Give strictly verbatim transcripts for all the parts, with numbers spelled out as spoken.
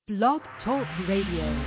Blog Talk Radio.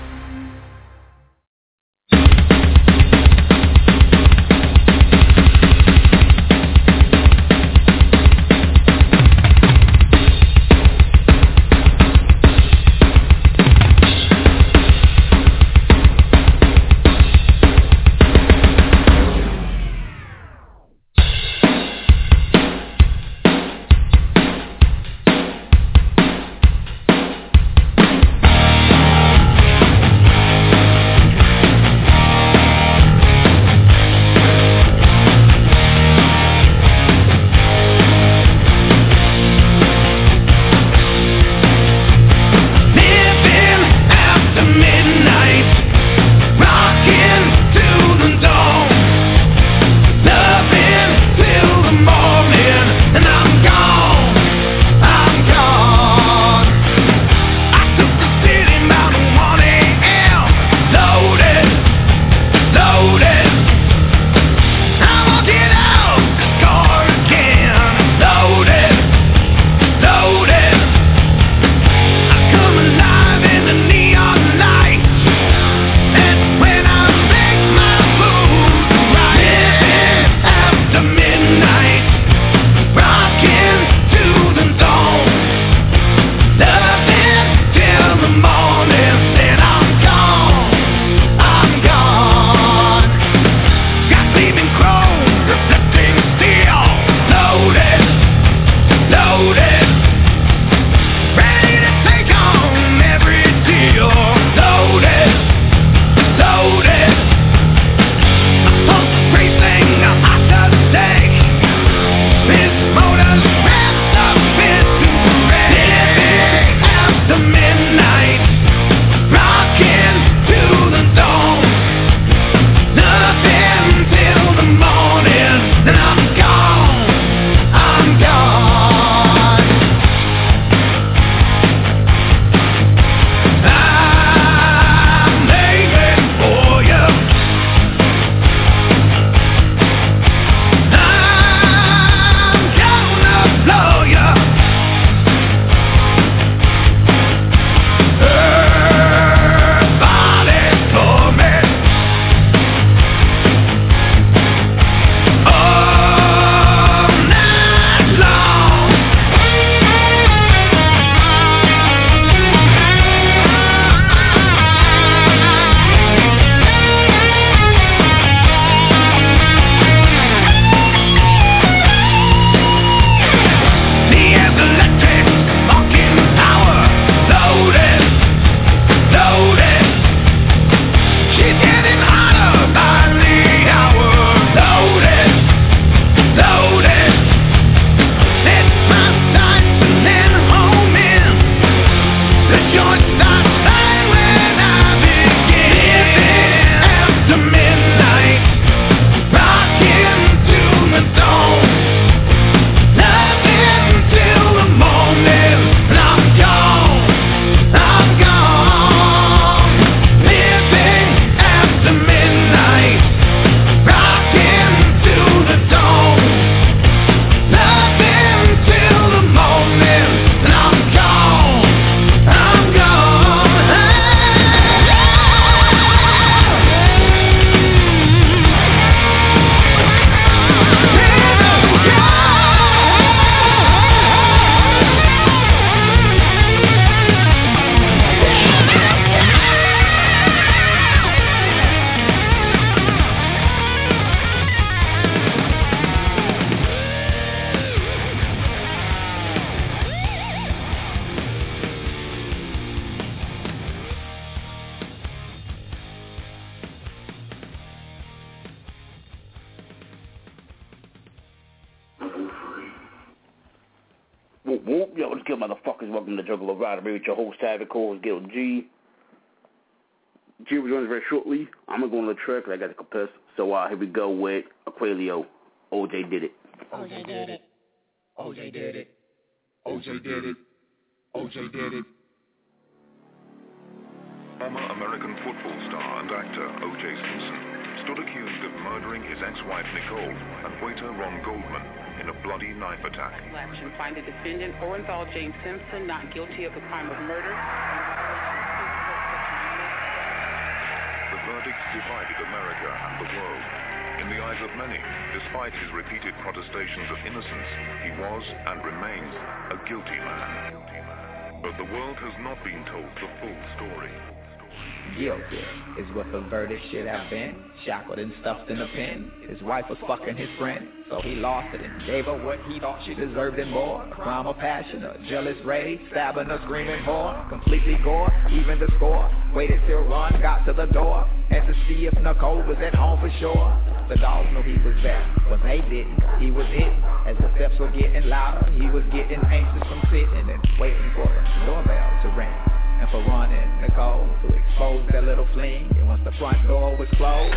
Whoop, whoop. Yo, what's good, motherfuckers? Welcome to Juggalo Ride. I'm with your host, Havoc, co-host, Gil G. G will join us very shortly. I'm going to go on the track because I got to compress. So uh, here we go with Aquilio. O J did it. O J did it. O J did it. O J did it. O J did it. Former American football star and actor O J Simpson stood accused of murdering his ex-wife Nicole and waiter Ron Goldman in a bloody knife attack. Action find the defendant or involved James Simpson not guilty of the crime of murder. divided America and the world. In the eyes of many, despite his repeated protestations of innocence, he was and remains a guilty man. But the world has not been told the full story. Guilty is what the verdict should have been. Shackled and stuffed in a pen. His wife was fucking his friend, so he lost it and gave her what he thought she deserved and more. A crime of passion, a jealous rage, stabbing her, screaming more. Completely gore, even the score. Waited till Ron got to the door, and to see if Nicole was at home for sure. The dog knew he was there, but they didn't. He was hidden. As the steps were getting louder, he was getting anxious from sitting and waiting for the doorbell to ring. And for Ron and Nicole to expose their little fling. And once the front door was closed,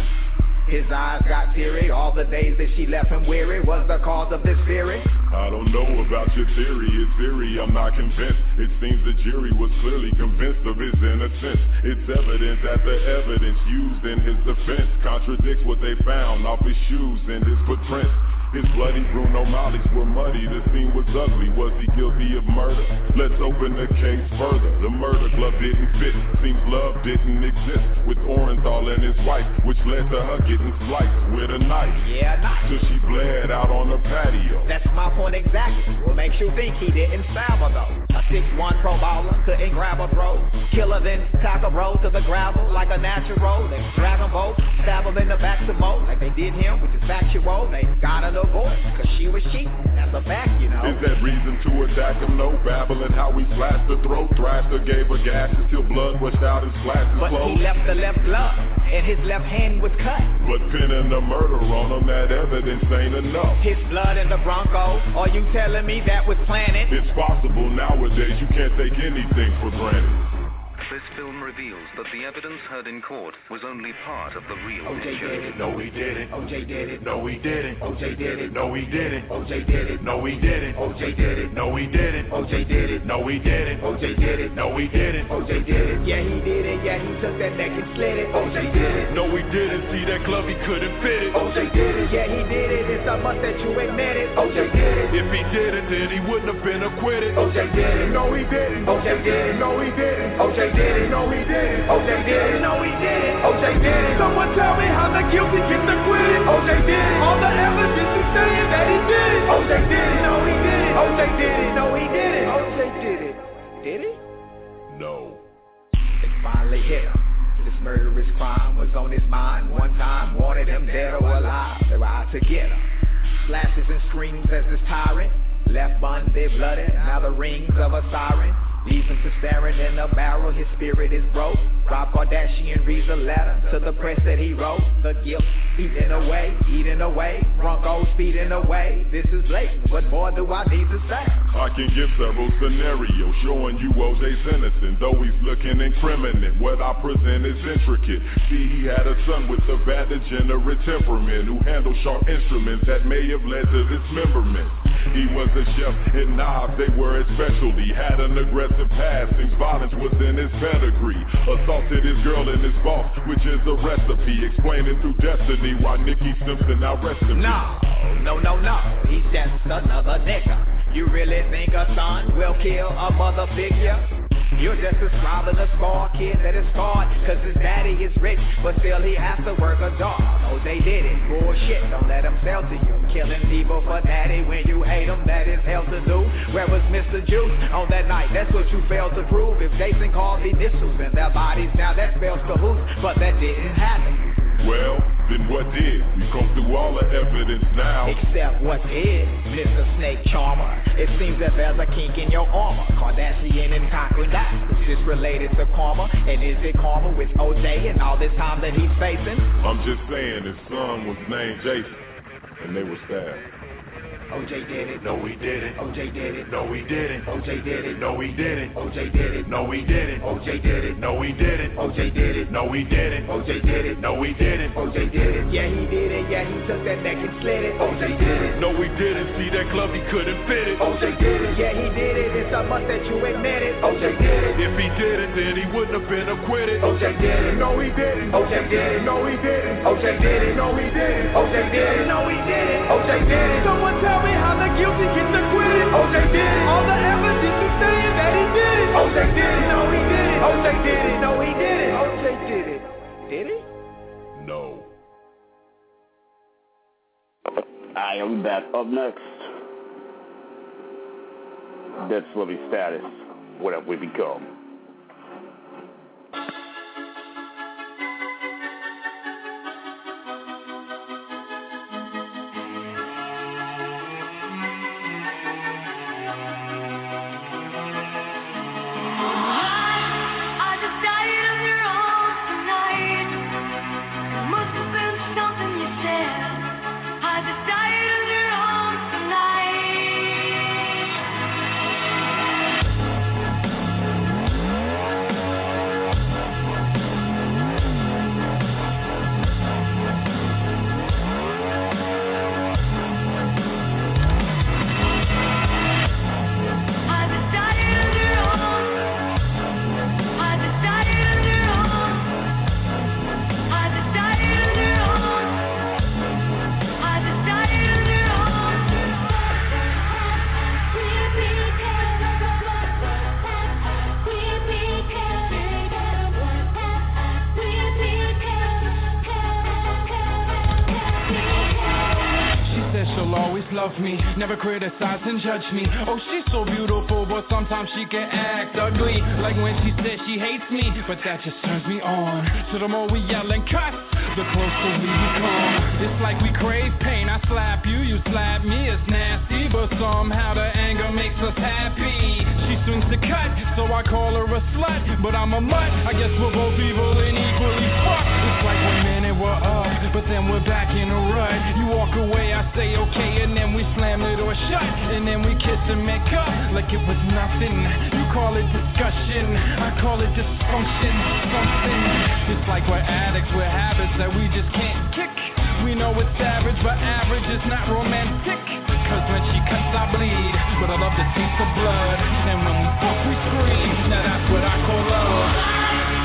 his eyes got teary. All the days that she left him weary was the cause of this fury. I don't know about your theory, it's theory, I'm not convinced. It seems the jury was clearly convinced of his innocence. It's evident that the evidence used in his defense contradicts what they found off his shoes and his footprints. His bloody Bruno Mollies were muddy, the scene was ugly. Was he guilty of murder? Let's open the case further. The murder glove didn't fit, seems love didn't exist. With Orenthal and his wife, which led to her getting sliced with a knife. Yeah, knife. Till she bled out on the patio. That's my point exactly. What makes you think he didn't stab her though? A six one pro bowler couldn't grab a throat. Killer then tackle roll to the gravel like a natural. They drag him both, stab him in the back some more. Like they did him, which is factual. They got her voice, cause she was cheating, that's a fact, you know. Is that reason to attack him? No, babbling how he slashed her throat, thrashed her, gave her gashes till blood rushed out his flashed his But clothes. he left the left glove, and his left hand was cut. But pinning the murder on him, that evidence ain't enough. His blood in the Bronco, are you telling me that was planted? It's possible nowadays, you can't take anything for granted. This film reveals that the evidence heard in court was only part of the real O J issue. did it. No, he didn't. O J did it. No, he didn't. O J did it. No, he didn't. O J did it. No, he didn't. O J did it. No, he didn't. O J did it. No, he didn't. O J did it. No, he didn't. O J did it. Yeah, he did it. Yeah, he took that neck and slit it. O J did it. No, he didn't. See that glove, he couldn't fit it. O J did it. Yeah, he did it. It's a must that you admit it. O J did it. If he didn't, then he wouldn't have been acquitted. O J did it. No, he didn't. O J did it. No, he didn't. O J did it. No, he didn't. O J did it. No, he did it. O J did it. Someone tell me how the guilty gets acquitted. O J did it. All the evidence is saying that he did it. O J did it. No, he did it. O J did it. No, he did it. O J did it. Did he? No. It finally hit him. This murderous crime was on his mind. One time wanted him dead or alive. They were out to get him. Slashes and screams as this tyrant left bonded, blooded. Now the rings of a siren leaves him to staring in a barrel. His spirit is broke. Rob Kardashian reads a letter to the press that he wrote. The guilt eating away, eating away. Broncos feeding away. This is blatant. What more do I need to say? I can give several scenarios showing you O J's innocent, though he's looking incriminate. What I present is intricate. See, he had a son with a bad degenerate temperament who handled sharp instruments that may have led to dismemberment. He was a chef and knives, they were his specialty. Had an aggressive past, things violence was in his pedigree. Assaulted his girl and his boss, which is a recipe. Explaining through destiny why Nikki Simpson now rest in peace. No, no, no, no, he's just another nigga. You really think a son will kill a mother figure? You're just describing a scar kid that is scarred, cause his daddy is rich, but still he has to work a dog. Oh, they did it, bullshit, don't let them sell to you. Killing people for daddy when you hate them, that is hell to do. Where was Mister Juice on that night? That's what you failed to prove. If Jason called the initials in their bodies, now that spells cahoots, but that didn't happen. Well, then what did? We come through all the evidence now. Except what is, Mister Snake Charmer. It seems that there's a kink in your armor. Kardashian and conquering that. Is this related to karma? And is it karma with O J and all this time that he's facing? I'm just saying his son was named Jason, and they were stabbed. O J did it. No, he didn't. O J did it. No, he didn't. O J did it. No, he didn't. O J did it. No, he didn't. O J did it. No, he didn't. O J did it. No, he didn't. O J did it. No, he didn't. O J did it. Yeah, he did it. Yeah, he took that neck and slit it. O J did it. No, he didn't. See that glove, he couldn't fit it. O J did it. Yeah, he did it. It's a must that you admit it. O J did it. If he didn't, then he wouldn't have been acquitted. O J did it. No, he didn't. O J did it. No, he didn't. O J did it. No, he didn't. O J did it. No, he did it. O J did it. Someone tell me how the guilty gets acquitted. O J did it. All the evidence is saying that he did it. O J did it. No, he did it. O J did it. No, he did it. O J did it. Did he? know. Alright, I'll be back. Up next, Dead Celebrity Status. What have we become? Never criticize and judge me. Oh, she's so beautiful, but sometimes she can act ugly. Like when she says she hates me, but that just turns me on. So the more we yell and cuss, the closer we become. It's like we crave pain. I slap you, you slap me. It's nasty, but somehow the anger makes us happy. She swings the cut, so I call her a slut. But I'm a mutt. I guess we're both evil and equally fucked. It's like one minute we're up, but then we're back in a rut. You walk away, I say okay, and then we slam the door shut, and then we kiss and make up like it was nothing. You call it discussion, I call it dysfunction. Something. It's like we're addicts with habits that we just can't kick. We know it's average, but average is not romantic. Cause when she cuts I bleed, but I love the taste of blood. And when we fuck we scream, now that's what I call love.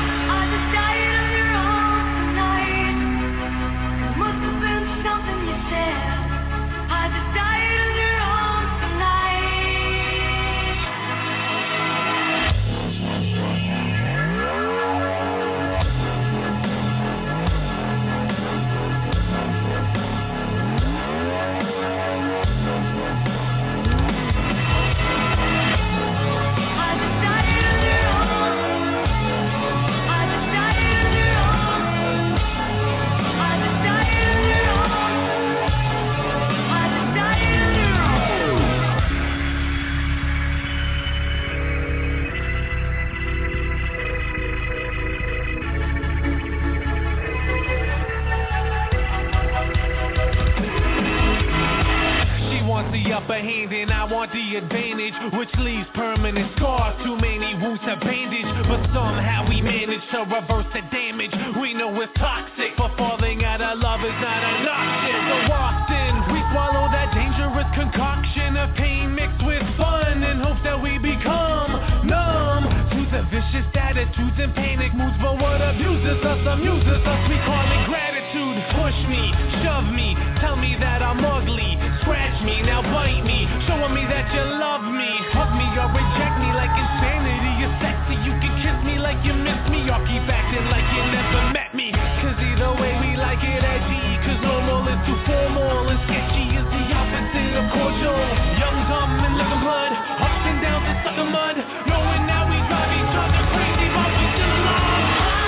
And I want the advantage, which leaves permanent scars. Too many wounds have bandaged, but somehow we manage to reverse the damage. We know it's toxic, but falling out of love is not an option. So often we swallow that dangerous concoction of pain mixed with fun in hopes that we become numb to the vicious attitudes and panic moods. But what abuses us, amuses us, we call it gratitude. Push me, shove me, tell me that I'm ugly, scratch me, now bite me, showing me that you love me. Hug me or reject me like insanity is sexy. You can kiss me like you miss me, or keep acting like you never met me. Cause either way we like it edgy. Cause normal is too formal, and sketchy is the opposite of cordial. Young, dumb, and living blood, ups and downs and suck the mud. Knowing now we drive each other crazy, but we still love.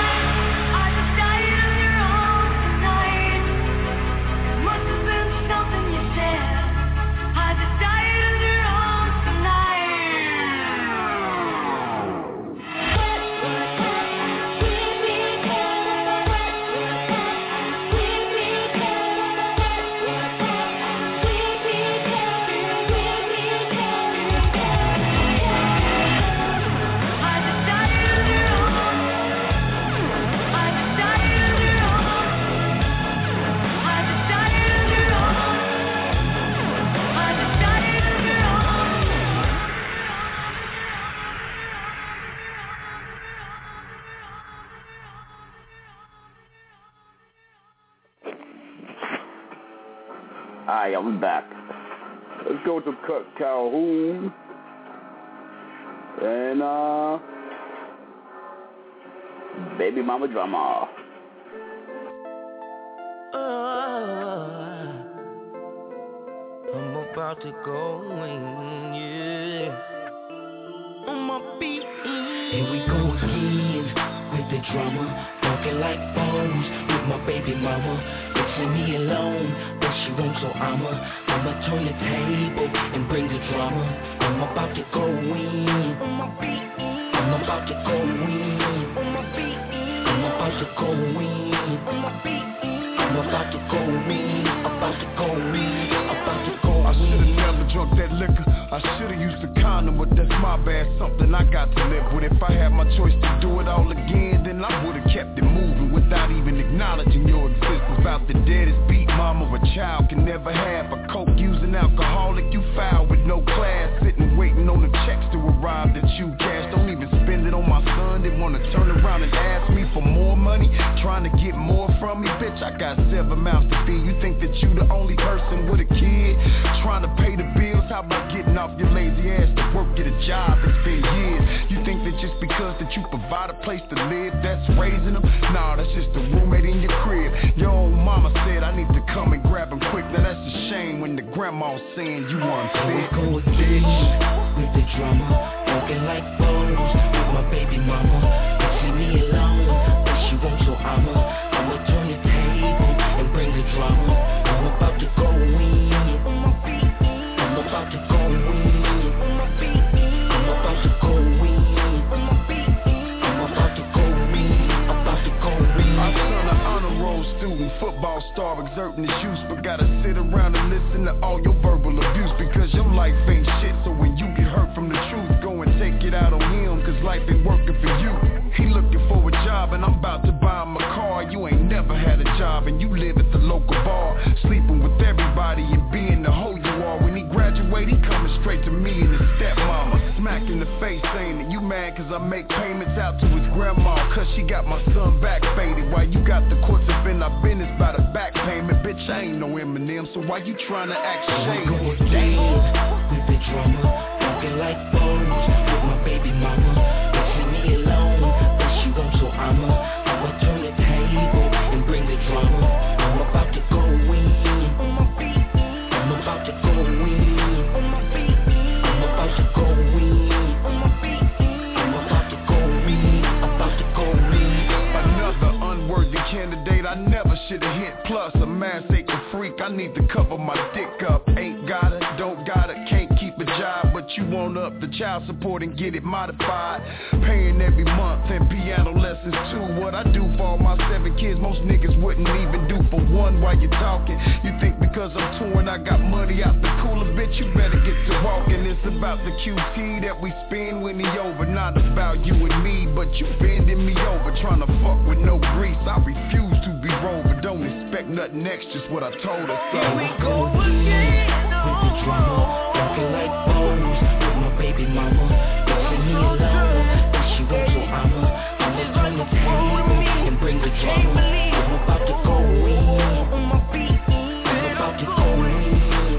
Alright, I'll be back. Let's go to Kurt Calhoun. And, uh, Baby Mama Drama. about to go in, yeah. On my feet, here we go again with the drama, talking like bones with my baby mama. They see me alone, but she won't, so I'ma I'ma turn the table and bring the drama. I'm about to go in on my feet. I'm about to go in on my feet. I'm about to go in on my feet. I'm about to go in, about to go in, about to go in. I should've never drunk that liquor. I should've used a condom, but that's my bad. Something I got to live with. If I had my choice to do it all again, then I would've kept it moving without even acknowledging your existence. About the deadest beat mama a child can never have. A coke using alcoholic, you foul with no class. Sitting waiting on the checks to arrive that you cash. Don't even spend it on my son. They wanna turn around and ask me for more money, trying to get more from me. Bitch, I got seven mouths to feed. You think that you the only person with a kid trying to pay the bills? How about getting off your lazy ass to work, get a job? It's been years. You think that just because that you provide a place to live, that's raising them? Nah, that's just a roommate in your crib. Your old mama said I need to come and grab him quick. Now that's a shame when the grandma's saying you unfit. Go again with the drama, talking like bones with my baby mama. They see me alone, but she won't, so I'ma I'ma turn the table and bring the drama. I'm about to go in on my feet. I'm about to go in on my feet. I'm about to go in on my feet. I'm about to go in, about to go in. My son, an honor roll student, football star, exerting his use, but gotta sit around and listen to all your verbal abuse because your life ain't shit. So when you get hurt from the truth, go and take it out on him, cause life ain't working for you. He looking for a job and I'm about to buy him a car. You ain't never had a job and you live at the local bar, sleeping with everybody and being the hoe you are. When he graduate, he coming straight to me and his stepmama, smack in the face saying that you mad cause I make payments out to his grandma, cause she got my son back faded, while you got the courts up in our business by the back payment. Bitch, I ain't no Eminem, so why you trying to act shady? Damn, with the drama, talking like bones with my baby mama. They see me alone, but she won't, so I'ma I'ma turn the table and bring the drama. I'm about to go in on my feet. I'm about to go in on my feet. I'm about to go in on my feet. I'm about to go in, about to go in. Another unworthy candidate I never should've hit. Plus a mass acre freak, I need to cover my dick up. Ain't got it, don't got it, can't keep a job, but you want up the child support and get it modified. Paying every month and piano lessons too. What I do for all my seven kids, most niggas wouldn't even do for one. While you talking, you think because I'm touring I got money out the cooler? Bitch, you better get to walking. It's about the Q T that we spend when he over, not about you and me, but you bending me over, trying to fuck with no grease. I refuse to be rolled, but don't expect nothing next, just what I told her. So here we go again with the drama, talking like bones with my baby mama. They see me alone, but she won't, so I'ma I'ma turn the table and bring the drama. I'm about to go in on my feet. I'm about to go in.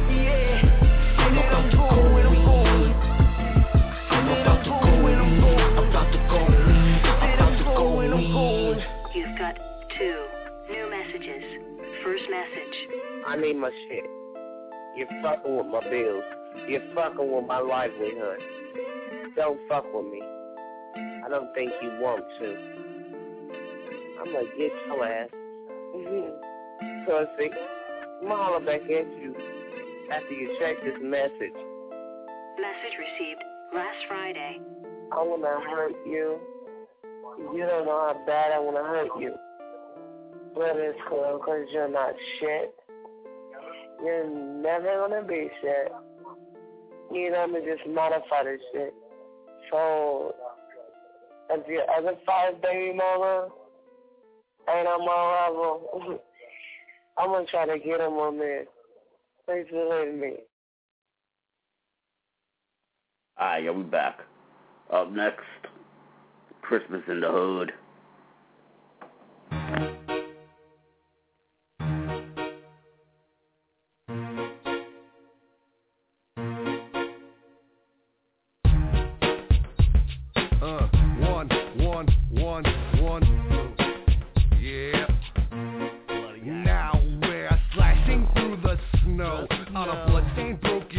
I'm about to go in. I'm about to go in. About to go in. About to go in. You've got two new messages. First message. I need my shit. You're fucking with my bills. You're fucking with my livelihood. Don't fuck with me. I don't think you want to. I'm gonna get your ass. Pussy. I'm gonna holler back at you after you check this message. Message received last Friday. I wanna hurt you. You don't know how bad I wanna hurt you. But it's cool, cause you're not shit. You're never gonna be shit. You know, I'm gonna just modify this shit. So, if your other five baby mama ain't on my level, I'm gonna try to get them on there. Please believe me. Alright, yeah, we back. Up next, Christmas in the Hood. Now we're slashing through the snow on a bloodstained broken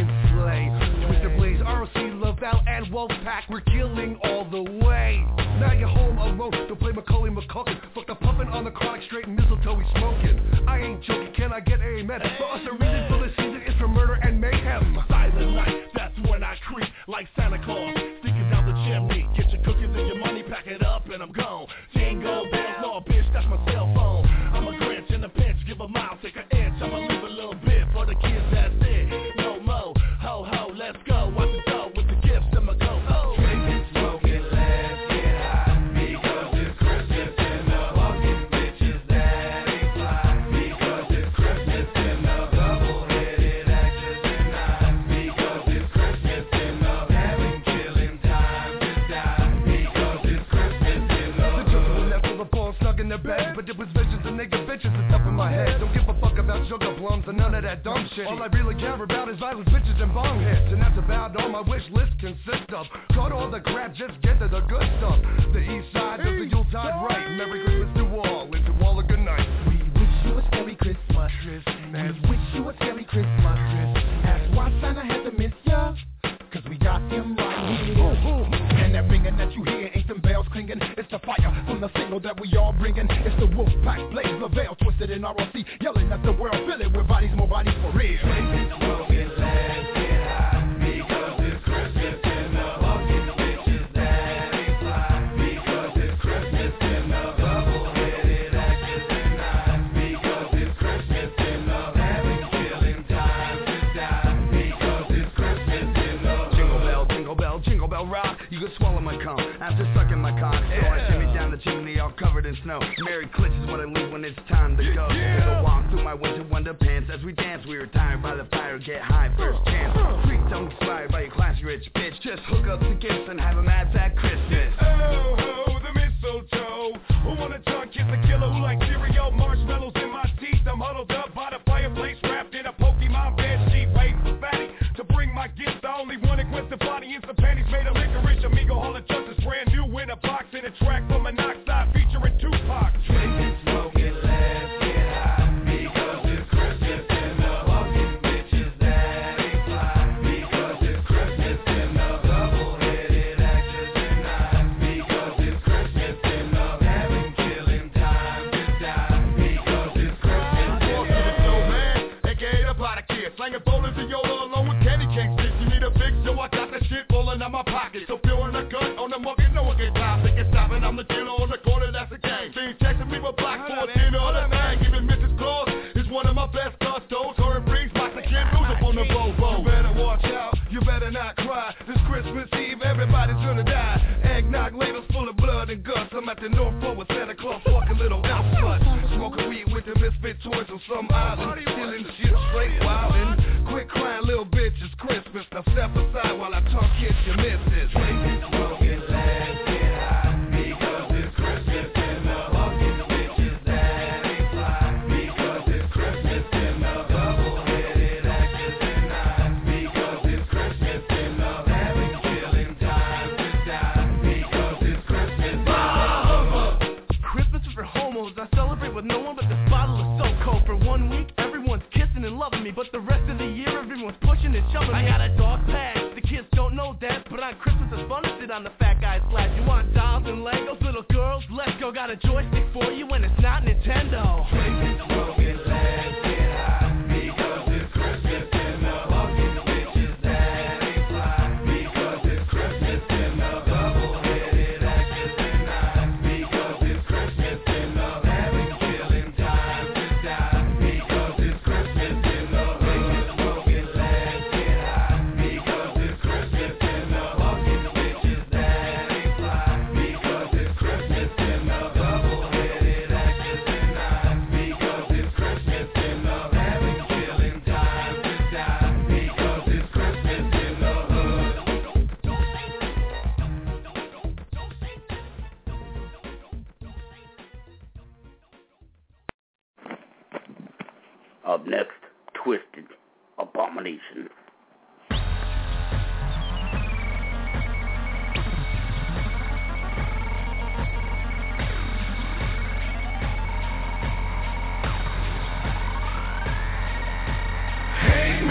don't play Macaulay McCulkin. Fuck the puffin' on the chronic, straight mistletoe we smoking. I ain't joking, can I get amen? For us the reason for the season is for murder and mayhem. Silent night, that's when I creep like Santa Claus, sneaking down the chimney. Get your cookies and your money, pack it up and I'm gone. Jingle bells, no bitch, that's my cell phone. I'm a Grinch in the pinch, give a mile, take an inch. I'ma leave a little bit for the kids, that's it. No mo, ho ho, let's go. Watch the dough with the gifts in my go. Oh. Drinking, smoking, let's get high, because it's Christmas and the fucking bitches that ain't fly. Because it's Christmas and the double-headed actors and knives. Because it's Christmas and the having killing time to die. Because it's Christmas and the the children left with a ball snug in their bed, but it was visions and nigga bitches that's up in my head. Don't give a fuck about sugar plums and none of that dumb shit. All I really care about is violence, bitches, and bong hits. And that's about all my wish list consists of. Cut all the crap, just get to the good stuff. The east side does the Yuletide right. Merry Christmas to all, and to all a good night. We wish you a scary Christmas. Christmas. We wish you a scary Christmas. Christmas. That's why Santa had to miss ya, cause we got him right here. And that ringing that you hear ain't them bells clinging. It's the fire from the single that we all bringing. It's the wolf pack, blaze, Lavelle, twisted in R O C, yelling at the world, fill it with bodies, more bodies for real. Drinking, smoking, let's get high, because it's Christmas and the fucking bitches that ain't fly. Because it's Christmas and the double-headed actors and knives. Because it's Christmas and the having killing time to die. Because it's Christmas and the jingle bell, jingle bell, jingle bell rock. You could swallow my cum after sucking my cock. So I shimmy down the chimney all covered in snow. Merry Klitsch is what I leave when it's time to go. Yeah. So walk through my winter wonder pants as we dance. We retire by the fire, get high first chance. Freak don't inspired by your classy rich bitch. Just hook up the gifts and have a mad fat Christmas. Oh ho, the mistletoe. Who wanna drunk kiss a killer who like cereal? Marshmallows in my teeth. I'm huddled up by the fireplace, wrapped in a Pokemon bed sheet. Waiting for Fatty to bring my gifts. The only one that quits the body in some panties made of licorice. Amigo Hall of Justice, brand new in a box, in a track from Monoxide featuring Tupac. Drinking, smoking, let's get high, because it's Christmas and the fucking bitches that ain't fly. Because it's Christmas and the double-headed actors and knives. Because it's Christmas and the having killing time to die. Because it's Christmas. Walk to the snowman, aka the Potter Kid, slanging bowlers and Yola along with candy cane sticks. You need a big, so I got that shit rolling out my pocket. So pure in a gun on the monkey, no one can stop. They can stop it, I'm the dealer on the corner, that's the game. She texting me with black for dinner on the bag. Even Missus Claus is one of my best custos. Her and Breeze, box and Kim News up on the Bobo. You better watch out, you better not cry. This Christmas Eve, everybody's gonna die. Eggnog ladles full of blood and guts. I'm at the North Pole with Santa Claus, fucking little elf sluts. Smoking weed with the misfit toys on some island. Stealing shit straight wildin'. Quit crying, little bitch, it's Christmas. Now step aside while I talk kids, you miss this. Drinking, smoking, let's get high, because it's Christmas and the fucking bitches that ain't fly. Because it's Christmas and the double-headed actors and knives. Because it's Christmas and the having killing time to die. Because it's Christmas and the Christmas is for homos. I celebrate with no one but this bottle of SoCo. For one week, everyone's kissing and loving me, but the rest of the year, everyone's pushing and shoving me. I got a dog pass. The kids don't know that, but on Christmas it's fun to sit on the fat guy's lap. You want dolls and Legos, little girls? Let's go. Got a joystick for you, and it's not Nintendo. Drinking, smoking, let's get high, because it's Christmas and the fucking bitches that ain't fly. Because it's Christmas and the double-headed actors and knives. Because it's Christmas and the having killing time to die. Because it's Christmas in the hood. Smoking, let's get high, because it's Christmas and the fucking bitches that ain't fly. Because it's Christmas and the double-headed actors and knives. Because it's Christmas in the having killing time to die. Because it's Christmas in the hood. Up next, Twisted Abomination. Hey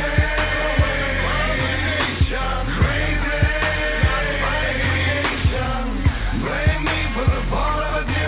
man, crazy, blame me for the part of a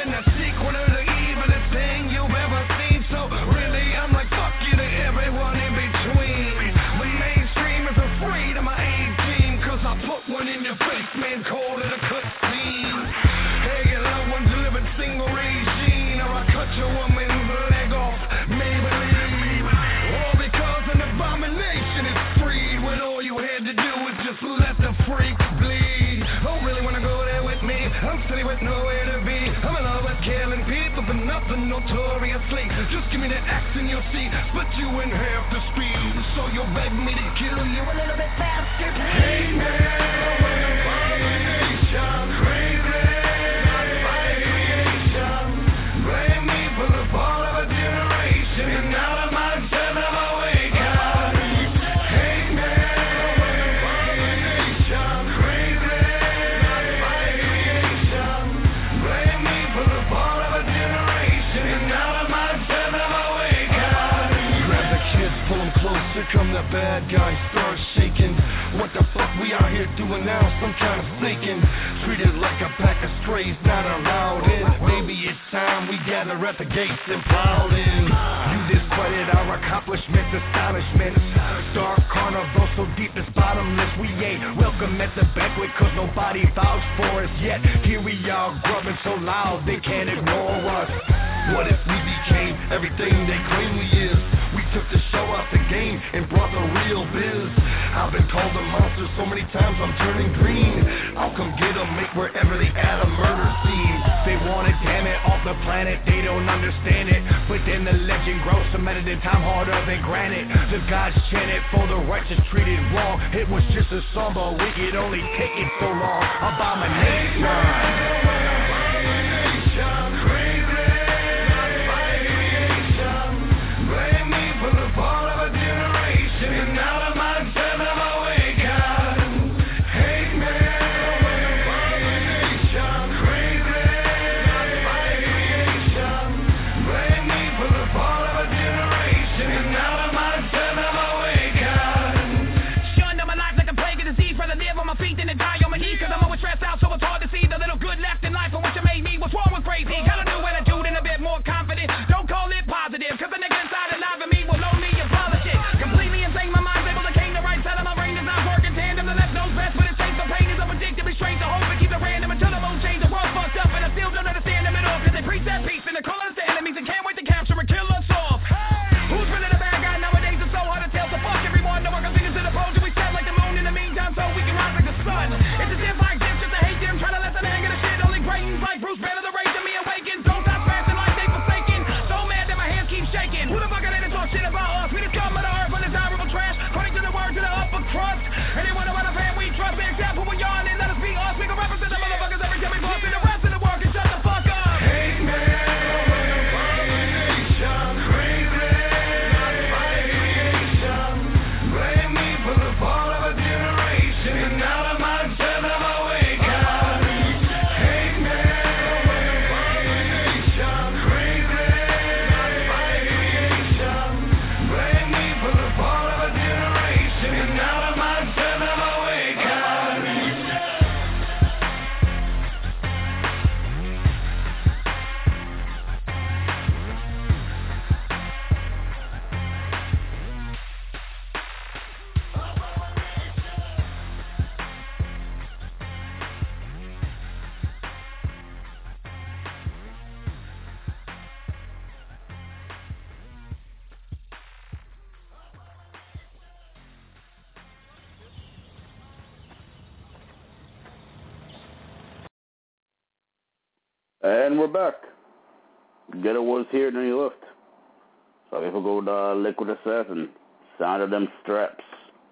and the sequel of the evilest thing you've ever seen. So really, I'm like, fuck you to everyone in between. But mainstream is afraid of my A-team, cause I put one in your face, man, call it a cutscene. Hey, your loved ones living single regime, or I cut your woman's leg off, Maybelline. All because an abomination is freed, when all you had to do was just let the freak bleed. Don't really wanna go there with me, I'm silly with nowhere to be. I'm in love with killing people, but nothing notoriously. Just give me that axe and you'll see, split you in half the speed. So you'll beg me to kill you a little bit faster, please. Hey man, when I'm abomination, crazy, not my creation. Blame me for the fall of a generation, and out of my set of awakened. Hey man, when I'm abomination, crazy, not my creation. Blame me for the fall of a generation, and out of my set of awakened. Grab the kids, pull them close, here come the bad guys, start shaking. What the fuck we out here doing now? Some kind of snaking. Treated like a pack of strays, not allowed in. Maybe it's time we gather at the gates and proud in. You discredit our accomplishments, astonishments. Dark carnival so deep it's bottomless. We ain't welcome at the banquet cause nobody vouched for us yet. Here we are grubbing so loud they can't ignore us. What if we became everything they claim we is? We took the show out the game and brought the real biz. I've been called a monster so many times I'm turning green. I'll come get them, make wherever they at a murder scene. They want it, damn it, off the planet, they don't understand it. But then the legend grows, cemented in time harder than granite. The gods chanted for the righteous treated wrong. It was just a song, but we could only take it so long. Abomination. Abomination, crazy. And out of my set of awakened. Hey man, when abomination, crazy, not my creation. Blame me for the fall of a generation, and out of my set of awakened. Shutting down my life like a plague of disease, rather live on my feet than to die on my knees. Cause I'm always stressed out, so it's hard to see the little good left in life. And what you made me, what's wrong with crazy? Got a new attitude and a bit more confident. Don't call it positive, cause the nigga inside alive of me will loan me a politics. Completely insane, my mind's able to cane the right side of my brain is not working tandem. The left knows best, but it takes the pain is unpredictably strange. The hope and keep it random until the mood change. The world's fucked up and I still don't understand them at all. Cause they preach that peace and the colors the enemies and can't wait to capture and kill us off. Who's really the bad guy nowadays? It's so hard to tell. So fuck everyone, no one can fingers to the pole till we set like the moon in the meantime so we can rise like the sun. It's as if I exist just to hate them, trying to lessen the anger the shit. Only greatens like Bruce Banner, the rage of me awakens. Don't stop fasting like they forsaken. So mad that my hands keep shaking. Who the fuck are they to talk shit about us? We the scum of the earth, undesirable trash. According to the word to the upper crust. Anyone about a fan we trust, they accept who we are and then let us be us. We can represent the motherfuckers every time we bust in the rest of the world can shut the fuck up. Hey man, when abomination, crazy, not my creation. Blame me for the fall of a generation, and out of my set of awakened. Hey man, when abomination, crazy, not my creation. Blame me for the fall of a generation, and out of my set of awakened. And we're back. Ghetto was here and then he left. So I guess we'll go with uh, Liquid Assassin. Sound of them straps.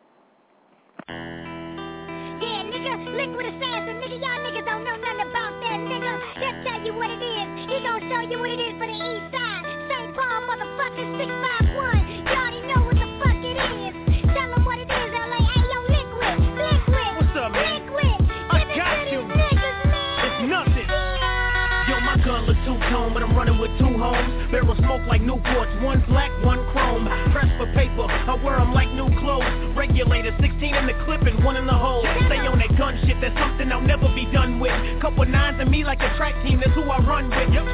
Yeah, nigga, Liquid Assassin, nigga, y'all niggas don't know nothing about that, nigga. He'll tell you what it is. He gonna show you what it is for the east side. Saint Paul, motherfucker, six five one. You already know what the fuck it is. Tell them what it is, L A. Hey, yo, Liquid, Liquid. What's up, man? Liquid. I got you. Niggas, man. It's nothing. Yo, my gun look two-tone, but I'm running with two homes. Barrel smoke like Newports, one black, one chrome. Press for paper, I wear them like new clothes. Regulator, sixteen in the clip and one in the hole. Stay on that gun shit, that's something I'll never be done with. Couple nines and me like a track team, that's who I run with.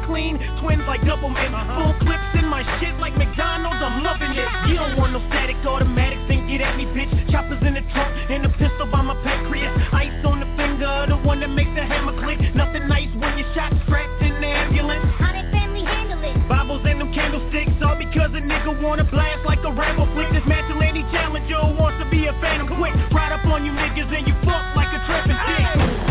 clean, twins like double men. Full clips in my shit like McDonald's, I'm loving it. You don't want no static automatics, then get at me, bitch. Choppers in the trunk, and a pistol by my pancreas. Ice on the finger, the one that makes the hammer click. Nothing nice when you're shot strapped in the ambulance. How did family handle it? Bibles and them candlesticks, all because a nigga wanna blast like a Rambo flick. Dismantle any challenger who wants to be a phantom quick. Ride up on you niggas and you fuck like a trapping dick.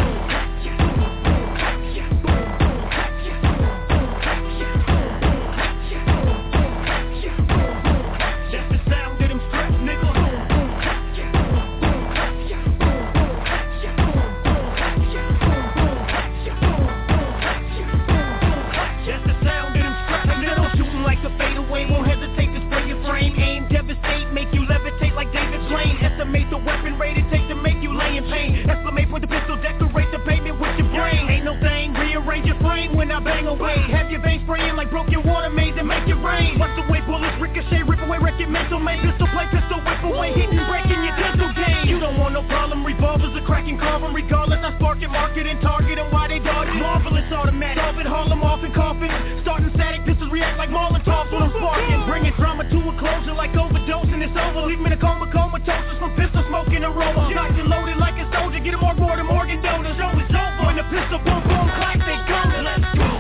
Estimate the weapon rate it takes to make you lay in pain. Estimate for the pistol, decorate the pavement with your brain. Ain't no thing, rearrange your frame when I bang away. Have your veins spraying like broken water mains and make it rain. Bust away bullets, ricochet, rip away, wreck it, mental man. Pistol play, pistol whip away, hitting, breaking your dental game. You don't want no problem, revolvers are cracking carbon. Regardless, I spark it, market and target and why they dodge. Marvelous automatic, solve it, haul them off in coffins. Starting static, pistols react like Molotovs when I'm sparking. Bringing drama to a closure like overdose and it's over. Leave me in a coma, comatose from pistol smoking aroma. Knocked and loaded like a soldier, get a more more than Morgan donors. Show is over. When the pistol boom boom clap, they go. Let's go.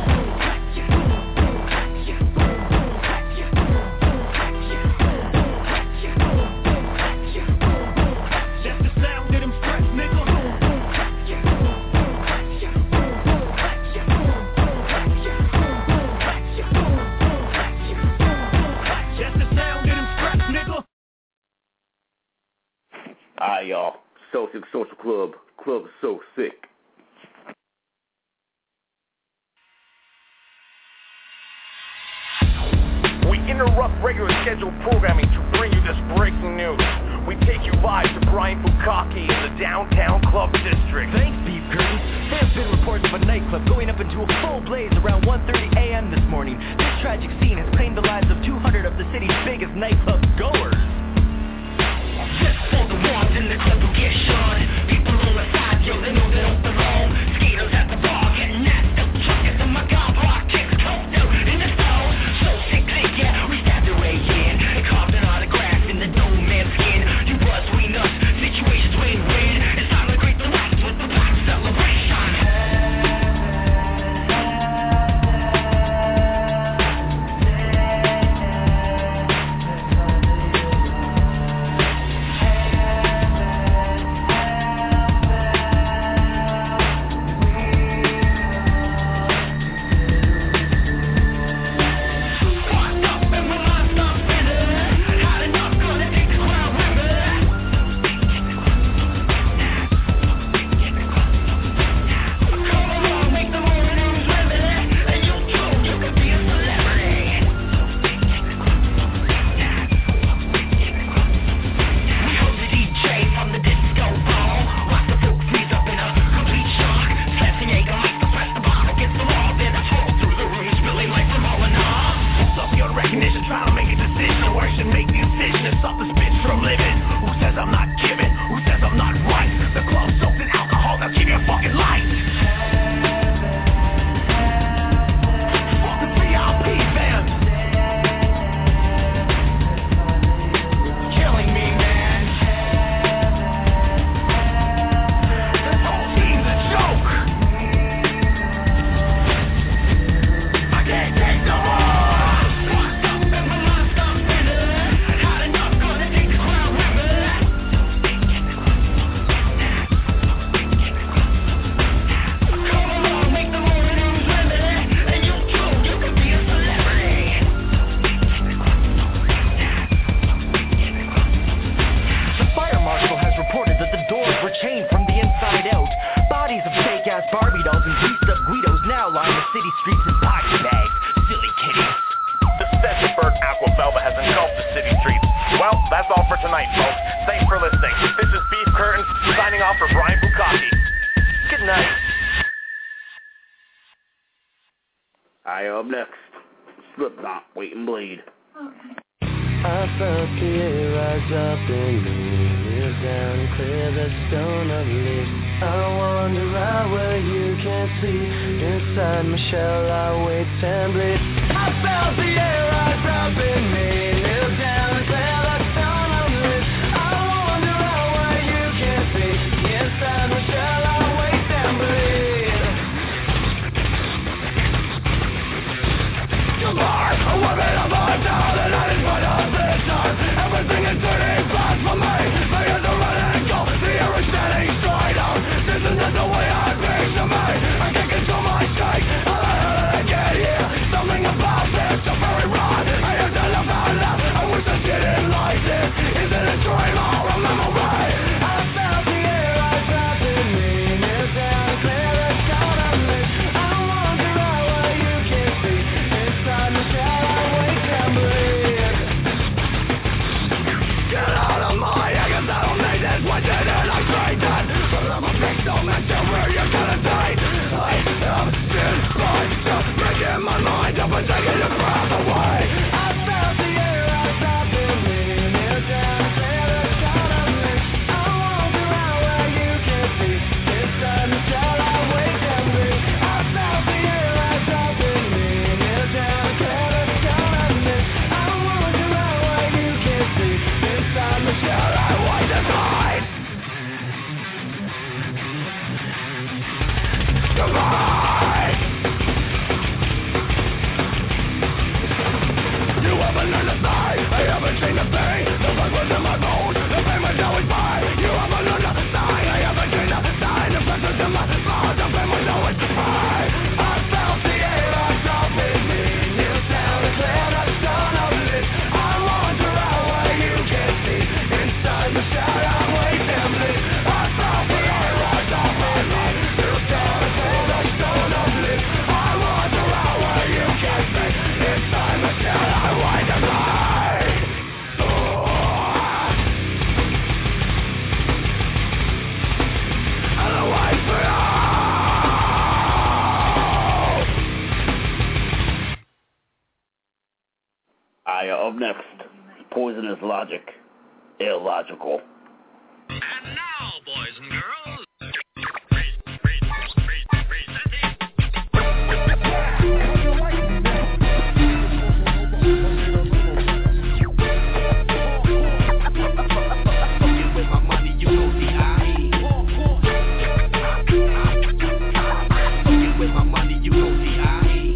Just the sound of them straps, nigga. Just the sound of them straps, nigga. Alright, y'all. So Sick Social Club. Club is so sick. We interrupt regular scheduled programming to bring you this breaking news. We take you live to Brian Bukaki in the downtown club district. Thanks, Steve Curtis. There have been reports of a nightclub going up into a full blaze around one thirty a.m. this morning. This tragic scene has claimed the lives of two hundred of the city's biggest nightclub goers. Just for the ones in the club who get shot. People on the side, yo, they know they don't belong. Skaters at the bar getting nasty. Truckers in my car park, kicks cold out in the stone. So sick, click, yeah, we stabbed our way in. And carved an autograph in the dome man's skin. You buzz, we nuts, situations win-win. It's time to greet the lights with the black celebration. Up in the hills down, clear the stone of lips. wander out where you can't see. Inside my shell I wait and bleed. I felt the air rise up in me. Kneel down and tell the sound of this. I wander out where you can't see. Inside my shell I wait and bleed. Goodbye, a woman of my town, and I didn't put on this time. Everything is turning fast for me. My ears are running cold, the air is standing straight out. This is not the way I picture me. I can't control my state. How the hell did I get here? Something about this so very wrong. I have to love out loud. I wish I didn't like this. Is it a dream or a memory? I felt the air rise up in me. Kneel down, clear the sound of me. I wander out where you can't see. Inside my shell I wait and bleed. Get out of my head, 'cause I don't need this. Why didn't I say that? I'm a big no man, tell where you're gonna die. I am still trying to make in my mind up and taking your breath away. I felt the air rise up in me. Kneel down, clear the sound of me. I wander out where you can't see. Inside my shell I wait and bleed. I felt the air rise up in me. Kneel down, clear the sound of me. I wander out where you can't see. Inside my shell I wait and bleed. Goodbye. You haven't learned to say, I haven't seen the pain. The blood was in my bones, the pain was always mine. You haven't learned to say, I haven't seen the sign. The presence in my blood, the pain was always mine. I felt the air rise up in me. Kneel down and clear the sun of this. I wander out where you can't see. Inside the shadow, I wait and bleed. I felt the air rise up in me. Kneel down and clear the sun of this. I wander out where you can't see. Inside the shadow, I wait and bleed. I, uh, up next, Poisonous Logic, Illogical. And now, boys and girls, with my money, you know the I E. With my money, you know the I E.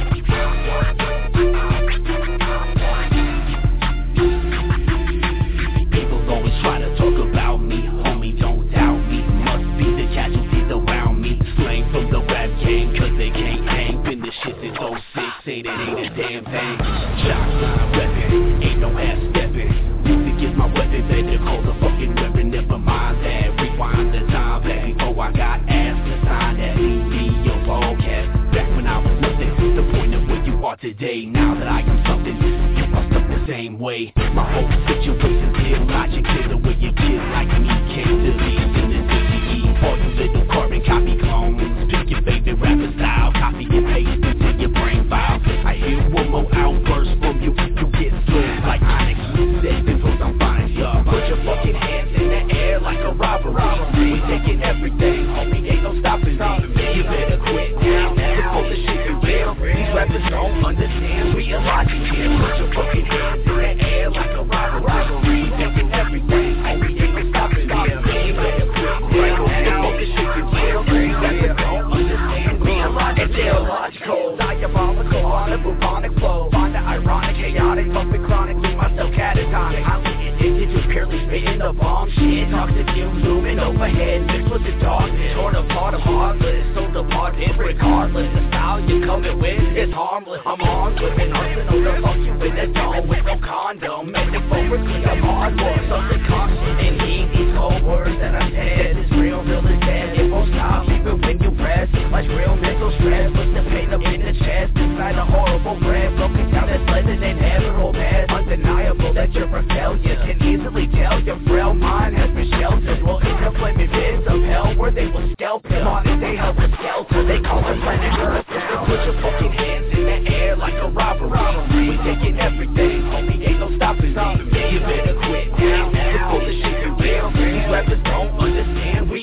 People always try to talk about me, homie, don't doubt me. Must be the casualties around me. Slang from the rap game, cause they can't hang. Been the shit since oh six, say that ain't a damn thing. Shots line weapon, ain't no half stepping. Music is my weapon, better call the fucking weapon. Never mind that, rewind the time back before I got asked to sign that C D or broadcast. Back when I was nothing, the point of where you are today. Now that I am something, you must up the same way. My whole situation's illogic, clear the way you kill like me. Can't delete in the D V E. All you little carbon copy clones. Pick your favorite rapper style, copy and paste into your brain file. I hear one more outburst from you, you get slipped like Onyx. Said before I'm fine, y'all. Put your fucking hands in the air like a robbery. We taking everything, homie, ain't no stopping me. You better quit now, before the shit is real. These rappers don't understand, we are logic here. Put your fucking hands in the air like a robbery. We taking everything, homie, ain't no stopping me. You better quit now, before the shit is real. These rappers don't understand, we are logic. It's illogical, diabolical, on a bubonic flow. Find the ironic, chaotic, pumping chronically, myself catatonic. I'm addicted to purely spitting the bomb shit. Toxic fumes looming overhead, mixed with the darkness. Torn apart, I'm heartless, so departed regardless. The style you're coming with is harmless. I'm armed with an arsenal to fuck you in the dome with no condom. Metaphorically, I'm hardcore, something constant and heat. These cold words that I said is real, real is dead. It won't stop even when you rest. Like real mental stress, puts the pain up in the chest. Inside a horrible breath, broken down as legend and inevitable past. Undeniable that you're a failure. Can easily tell your frail mind has been sheltered. Well, in the flaming pits of hell where they will scalp him. Modern day hell with skelter, they call it planet Earth down. Put your fucking hands in the air like a robbery. We taking everything, homie, ain't no stopping me. You better quit now, before the shit is real. These rappers don't understand, we illogical.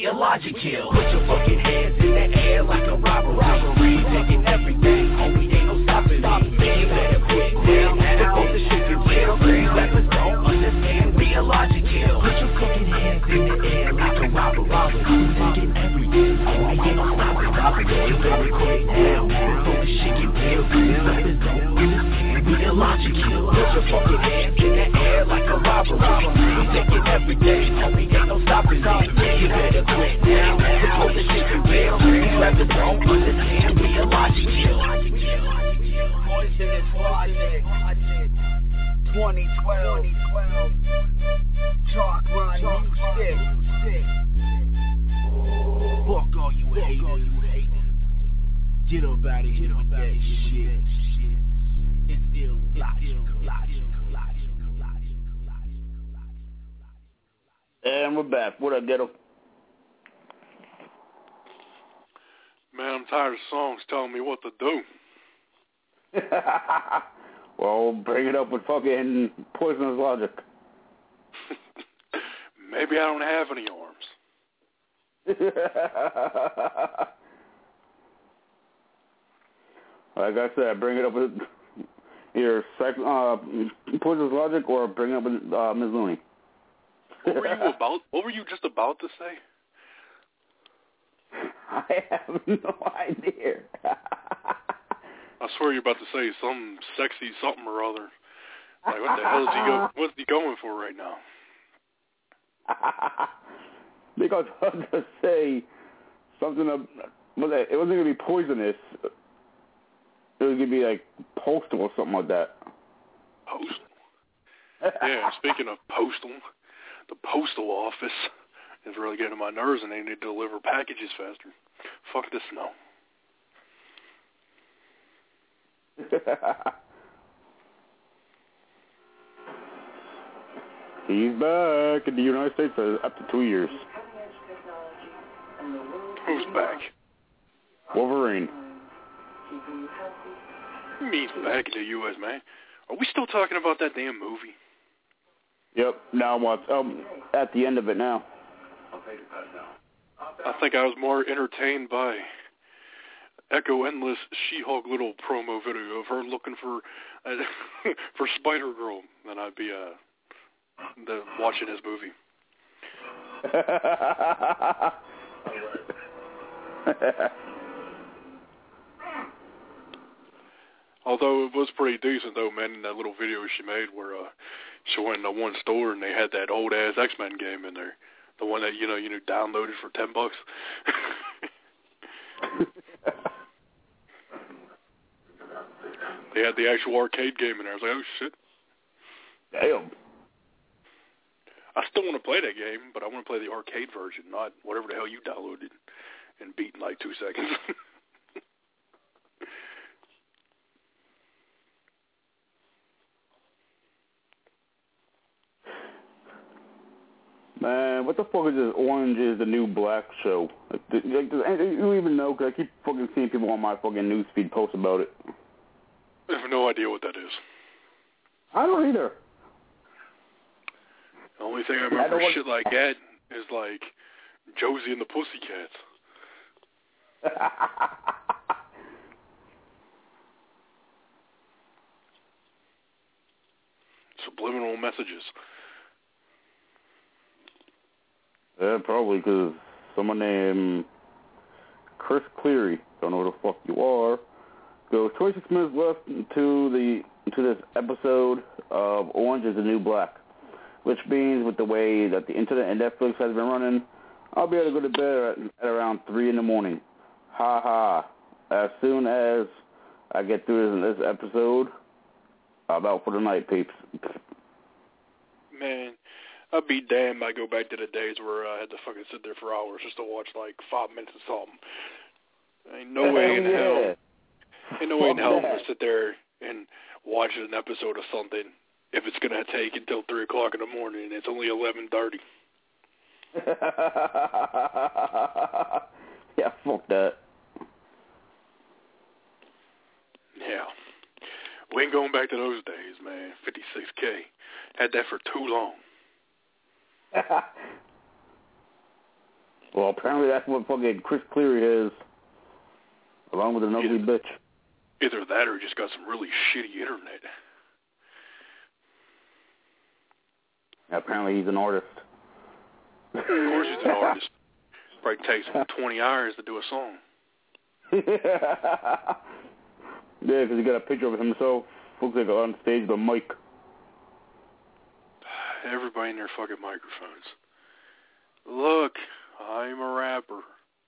logic kill. Put your fucking hands in the air like a robbery. Robbery, taking everything, homie, ain't no stopping me. You better quit now, before the shit get real. These rappers don't understand, we a logic kill. Put your fucking hands in the air like a robbery. Robbery, taking everything, homie, ain't no stopping me. You better quit now, before the shit get real. These rappers don't understand, we a logic kill. Put your fucking hands in the air like a robbery. Robbery, taking everything, homie, ain't no stopping me. You better quit now, before the shit get real. These rappers don't understand, we a logic kill. Poisonous logic. twenty twelve. Chalk run music. Fuck all you haters. Get up out of here with that shit. It's still logical, logical, logical, logical. And we're back. What up, Ghetto? Man, I'm tired of songs telling me what to do. Well, bring it up with fucking Poisonous Logic. Maybe I don't have any arms. Like I said, bring it up with either sec- uh, Poisonous Logic or bring it up with uh, Miz Looney. What were you about? What were you just about to say? I have no idea. I swear you're about to say some sexy something or other. Like, what the hell is he go? What's he going for right now? Because I was going to say something. Of, it wasn't going to be poisonous. It was going to be like postal or something like that. Postal? Yeah, speaking of postal, the postal office is really getting on my nerves, and they need to deliver packages faster. Fuck the snow. He's back in the United States for up to two years. Who's back? Wolverine. What means back in the U S, man? Are we still talking about that damn movie? Yep. Now what's um at the end of it now? I think I was more entertained by Echo Endless She-Hulk little promo video of her looking for uh, for Spider-Girl than I'd be uh the, watching this movie. Although it was pretty decent, though, man, in that little video she made where uh, she went in the one store and they had that old-ass X-Men game in there. The one that, you know, you know, downloaded for ten bucks. They had the actual arcade game in there. I was like, oh, shit. Damn. I still want to play that game, but I want to play the arcade version, not whatever the hell you downloaded and beat in like two seconds. Man, what the fuck is this Orange is the New Black show? Like, does, like, does you even know? Because I keep fucking seeing people on my fucking newsfeed post about it. I have no idea what that is. I don't either. The only thing I remember I shit like that is like Josie and the Pussycats. Subliminal messages. Yeah, probably because someone named Chris Cleary, don't know who the fuck you are, goes twenty-six minutes left to the to this episode of Orange is the New Black, which means with the way that the internet and Netflix has been running, I'll be able to go to bed at, at around three in the morning. Ha ha. As soon as I get through this, this episode, I'm out for the night, peeps. Man, I'd be damned I go back to the days where I had to fucking sit there for hours just to watch like five minutes of something. Ain't no way in yeah. hell. Ain't no way in Fuck hell I'm that. going to sit there and watch an episode of something if it's going to take until three o'clock in the morning and it's only eleven thirty. Yeah, fuck that. Yeah. We ain't going back to those days, man. fifty-six K. Had that for too long. Well, apparently that's what fucking Chris Cleary is, along with an ugly either, bitch. Either that or he just got some really shitty internet. Apparently he's an artist. Of course he's an artist. Probably takes him twenty hours to do a song. Yeah, because he got a picture of himself. Looks like on stage with a mic. Everybody in their fucking microphones. Look, I'm a rapper.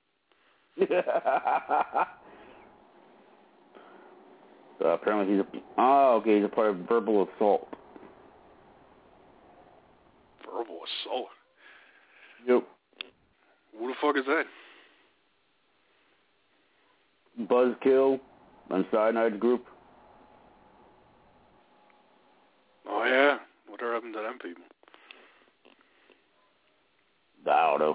So apparently he's a... Oh, okay, he's a part of Verbal Assault. Verbal Assault? Yep. Who the fuck is that? Buzzkill and Cyanide Group. Oh, yeah? What happened to them people? I don't know.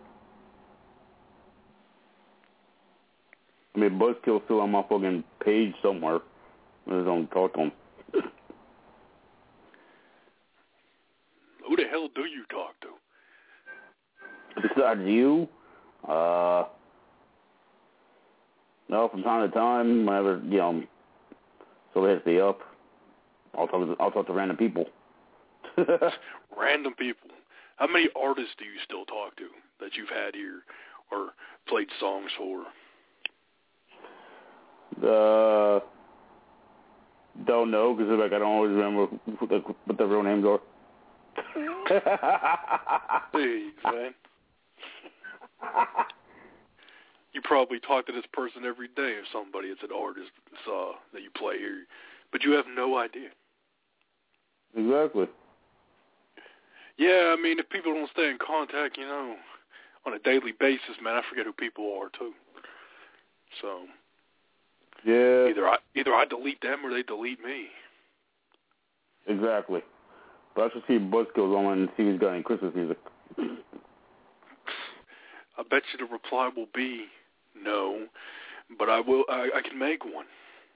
I mean, Buzzkill's still on my fucking page somewhere. I just don't talk to him. Who the hell do you talk to? Besides you, uh, no, from time to time, whenever, you know, somebody hits me up, I'll talk to, I'll talk to random people. Random people. How many artists do you still talk to that you've had here or played songs for? Uh, don't know, because like, I don't always remember what the, what the real names are. Hey, man. You probably talk to this person every day if somebody that's an artist uh, that you play here, but you have no idea. Exactly. Yeah, I mean, if people don't stay in contact, you know, on a daily basis, man, I forget who people are, too. So, yeah. Either I, either I delete them or they delete me. Exactly. But I should see Buzzkill's on and see if he's got any Christmas music. I bet you the reply will be no, but I will. I, I can make one.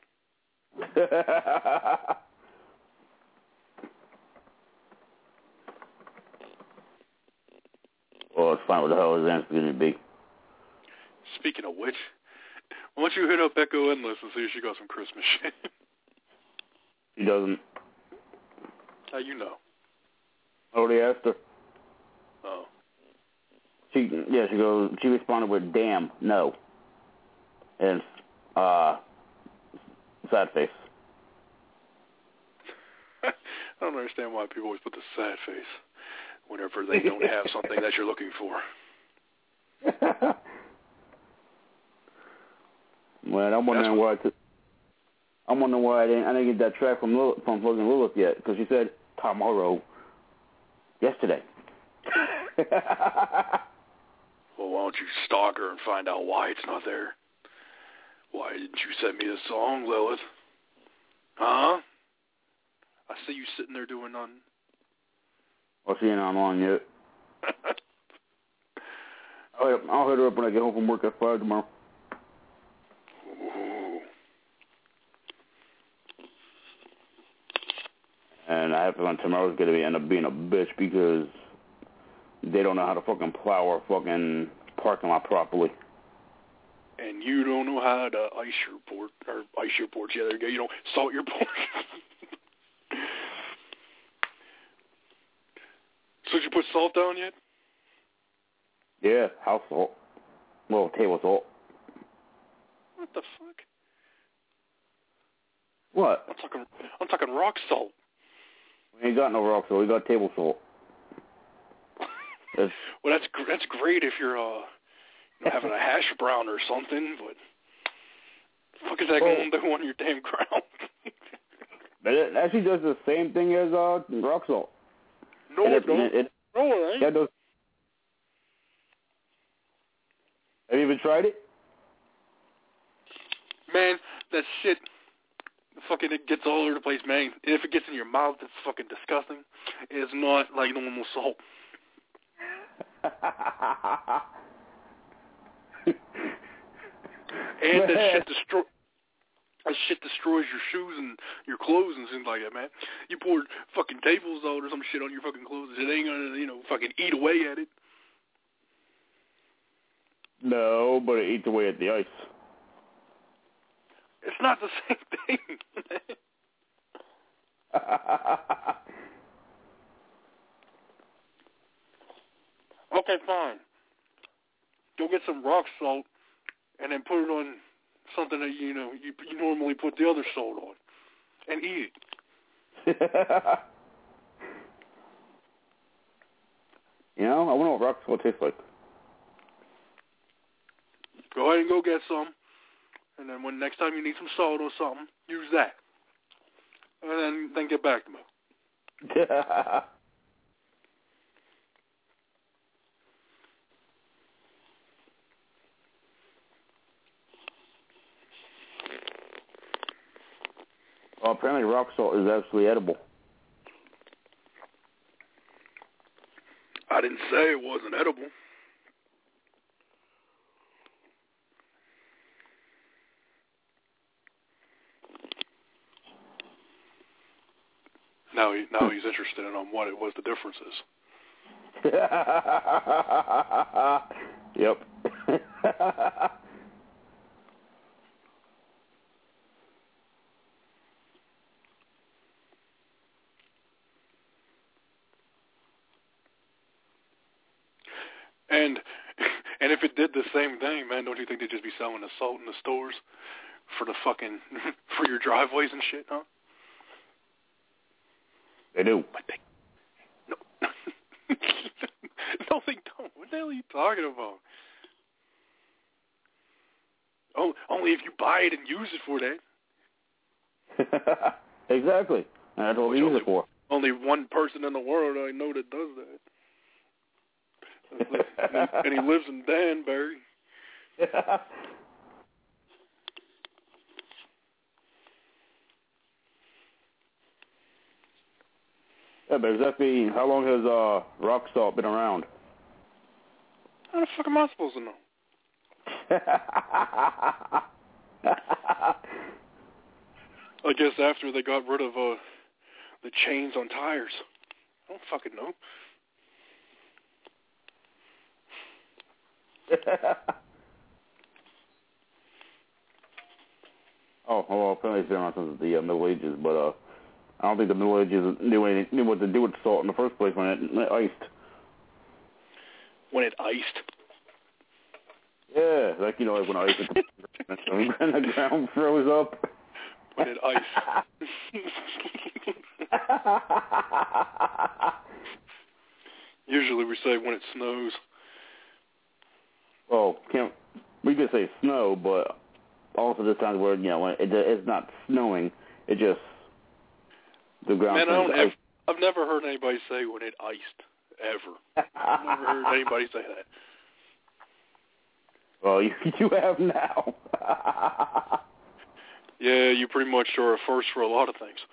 Well, it's fine. What the hell his answer going to be? Speaking of which, why don't you hit up Echo Endless and see if she got some Christmas shit? She doesn't. How you know? I already asked her. Oh. She, yeah, she goes, she responded with, damn, no. And, uh, sad face. I don't understand why people always put the sad face whenever they don't have something that you're looking for. Well, I'm wondering why. I t- I'm wondering why I didn't. I didn't get that track from Lil- from fucking Lilith yet, because she said tomorrow, yesterday. Well, why don't you stalk her and find out why it's not there? Why didn't you send me the song, Lilith? Huh? I see you sitting there doing nothing. Well, she ain't online yet. I'll, I'll hit her up when I get home from work at five tomorrow. Ooh. And I have to learn tomorrow's going to be, end up being a bitch because they don't know how to fucking plow our fucking parking lot properly. And you don't know how to ice your port, or ice your porch. Yeah, there you go. You don't salt your porch. So did you put salt down yet? Yeah, house salt. Well, table salt. What the fuck? What? I'm talking. I'm talking rock salt. We ain't got no rock salt. We got table salt. That's, well, that's that's great if you're uh you know, having a hash brown or something, but the fuck is that well, going to do on your damn ground? But it actually does the same thing as uh rock salt. No, it, it don't. It, it, no, it ain't. Yeah, it does. Have you even tried it? Man, that shit fucking it gets all over the place, man. And if it gets in your mouth, it's fucking disgusting. It's not like normal salt. And that shit destroy that shit destroys your shoes and your clothes and things like that, man. You pour fucking table salt or some shit on your fucking clothes, it ain't gonna, you know, fucking eat away at it. No, but it eats away at the ice. It's not the same thing. Okay, fine. Go get some rock salt and then put it on something that, you know, you, you normally put the other salt on and eat it. You know, I wonder what rock salt tastes like. Go ahead and go get some, and then when next time you need some salt or something, use that. And then, then get back to me. Well, apparently rock salt is absolutely edible. I didn't say it wasn't edible. Now, he, now he's interested in on what it was the difference is. Yep. And and if it did the same thing, man, don't you think they'd just be selling the salt in the stores for the fucking for your driveways and shit, huh? They do. But they, no, no, they don't. What the hell are you talking about? Oh, only if you buy it and use it for that. Exactly. That's what we use it for. Only one person in the world I know that does that. And he, and he lives in Danbury. Yeah, but exactly how long has uh, rock salt been around? How the fuck am I supposed to know? I guess after they got rid of uh, the chains on tires. I don't fucking know. Oh, well, apparently it's been around since the uh, Middle Ages, but uh, I don't think the Middle Ages knew, any, knew what to do with salt in the first place when it, when it iced. When it iced? Yeah, like, you know, like when ice and the ground froze up. When it iced. Usually we say when it snows. Well, can't, we could say snow, but also this times where, you know, when it, it's not snowing, it just, the ground Man, I don't turns ever, I've never heard anybody say when it iced, ever. I've never heard anybody say that. Well, you, you have now. Yeah, you pretty much are a first for a lot of things.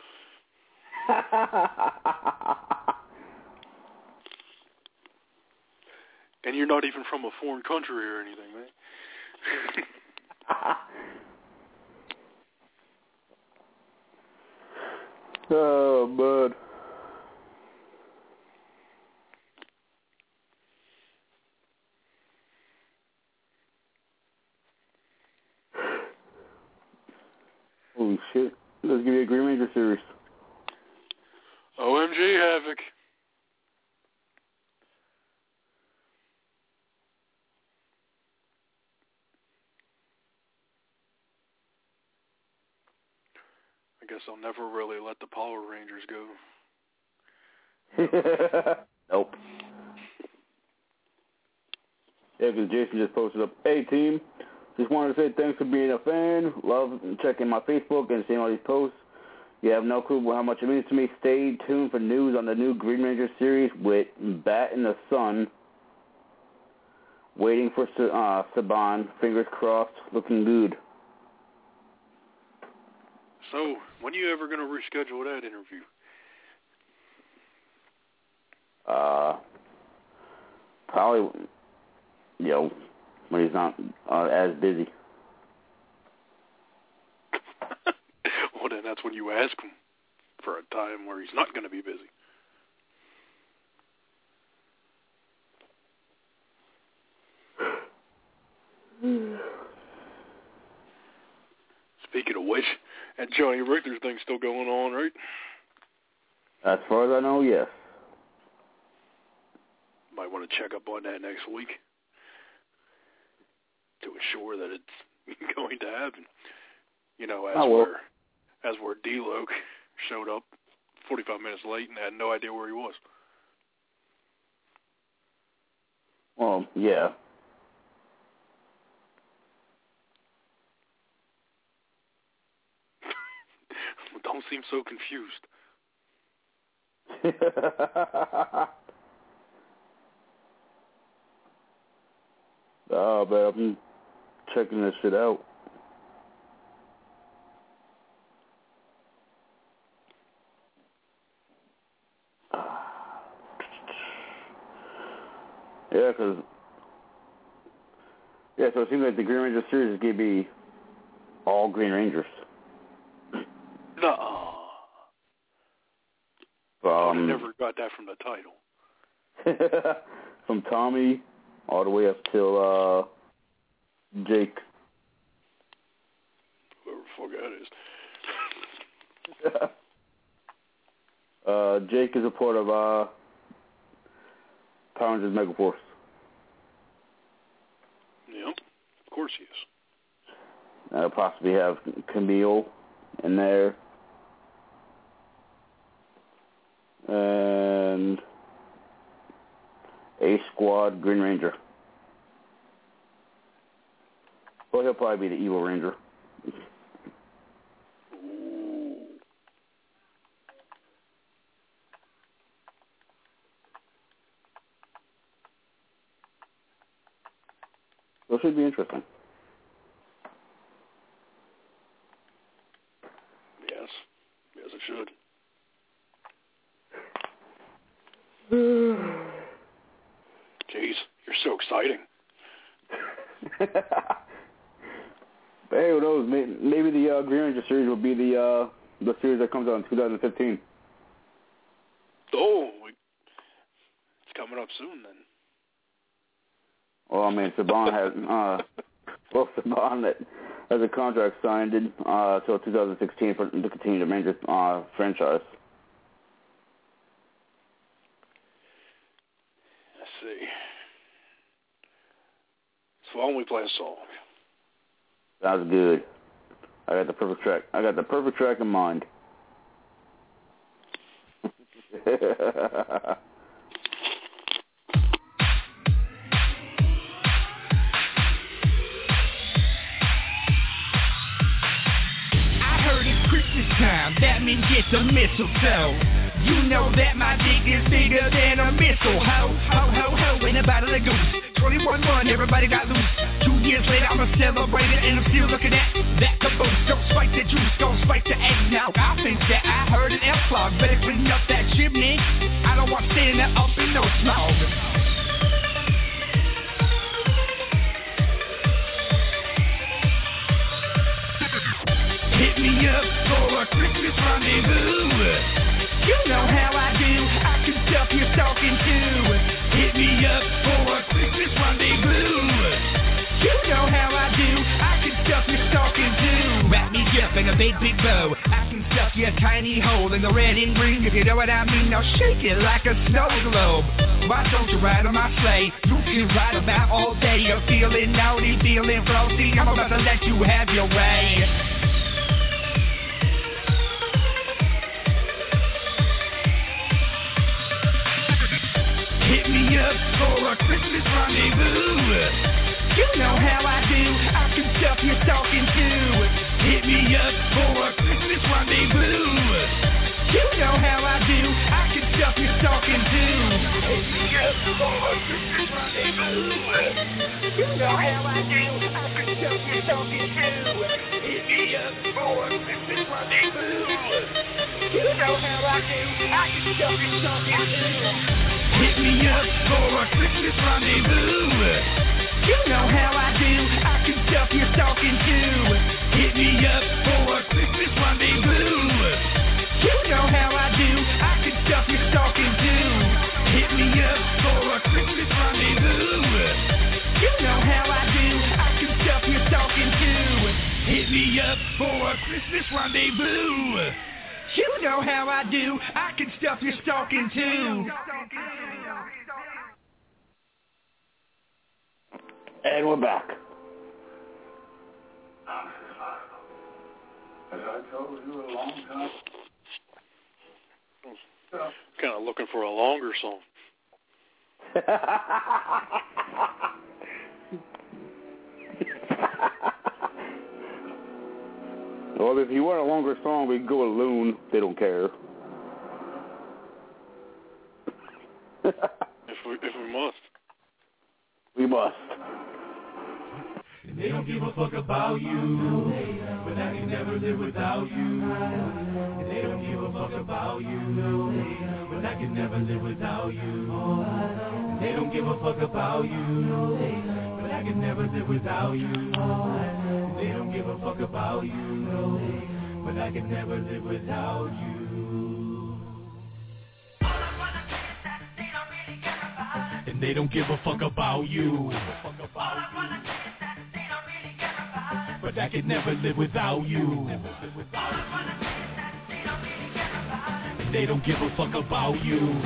And you're not even from a foreign country or anything, man. Oh, bud. Holy shit. Let's give you a Green Ranger series. O M G, Havoc. I guess I'll never really let the Power Rangers go. Nope. Yeah, because Jason just posted up, hey, team, just wanted to say thanks for being a fan. Love checking my Facebook and seeing all these posts. You have no clue how much it means to me. Stay tuned for news on the new Green Ranger series with Bat in the Sun. Waiting for uh, Saban. Fingers crossed. Looking good. So, when are you ever going to reschedule that interview? Uh, probably, you know, when he's not uh, as busy. Well, then that's when you ask him for a time where he's not going to be busy. which, that Johnny Richter thing's still going on, right? As far as I know, yes. Might want to check up on that next week to ensure that it's going to happen. You know, as oh, well. where as where D-Loc showed up forty-five minutes late and had no idea where he was. Well, yeah. Don't seem so confused. Oh, but I'm checking this shit out. Yeah, because yeah, so it seems like the Green Ranger series is going to be all Green Rangers. No. Um, I never got that from the title. From Tommy all the way up till uh, Jake. Whoever the fuck that is. uh, Jake is a part of uh, Power Rangers Megaforce. Yep, of course he is. I'll possibly have Camille in there. And A Squad Green Ranger. Well, he'll probably be the Evil Ranger. So it should be interesting. Yes. Yes, it should. Jeez, you're so exciting. But hey, who knows? Maybe, maybe the uh, Green Ranger series will be the uh, the series that comes out in two thousand fifteen. Oh, we, it's coming up soon then. Well, I mean, Saban has uh, well, Saban that has a contract signed uh, till two thousand sixteen for to continue the Ranger uh, franchise. Let's see. So why don't we play a song? Sounds good. I got the perfect track. I got the perfect track in mind. Time, that means get the mistletoe. You know that my dick is bigger than a missile. Ho, ho, ho, ho, in the battle of goose. twenty-one one, everybody got loose. Two years later, I'm a celebrator, and I'm still looking at that caboose. Don't spike the juice, don't spike the egg now. I think that I heard an F-clog. Better clean up that chimney. I don't want standing there up in no smog. Hit me up for a Christmas rendezvous. You know how I do, I can stuff your stocking too. Hit me up for a Christmas rendezvous. You know how I do, I can stuff your stocking too. Wrap me up in a big, big bow. I can stuff your tiny hole in the red and green, if you know what I mean. Now shake it like a snow globe. Why don't you ride on my sleigh? You can ride about all day. You're feeling naughty, feeling frosty. I'm about to let you have your way. Hit me up for a Christmas rendezvous. You know how I do, I can stuff your stocking too. Hit me up for a Christmas rendezvous. You know how I do, I can stuff your stocking too. Hit me up for a Christmas rendezvous. You know how I do, I can stuff your stocking too. Hit me up for a Christmas rendezvous. You know how I do, I can stuff your stocking too. Hit me up for a Christmas rendezvous. You know how I do, I can stuff your stocking too. Hit me up for a Christmas rendezvous. You know how I do, I can stuff your stocking too. Hit me up for a Christmas rendezvous. You know how I do, I can stuff your stocking too. Hit me up for a Christmas rendezvous. You know how I do. I can stuff your stocking too. And we're back. As I told you a long time. Kind of looking for a longer song. Well, if you want a longer song, we can go with Loon. They don't care. if we if we must. We must. They don't give a fuck about you, but I can never live without you. They don't give a fuck about you, but I can never live without you. They don't give a fuck about you, but I can never live without you. They don't give a fuck about you, but I can never live without you. And they don't give a fuck about you. But I could never live without you. They don't give a fuck about you.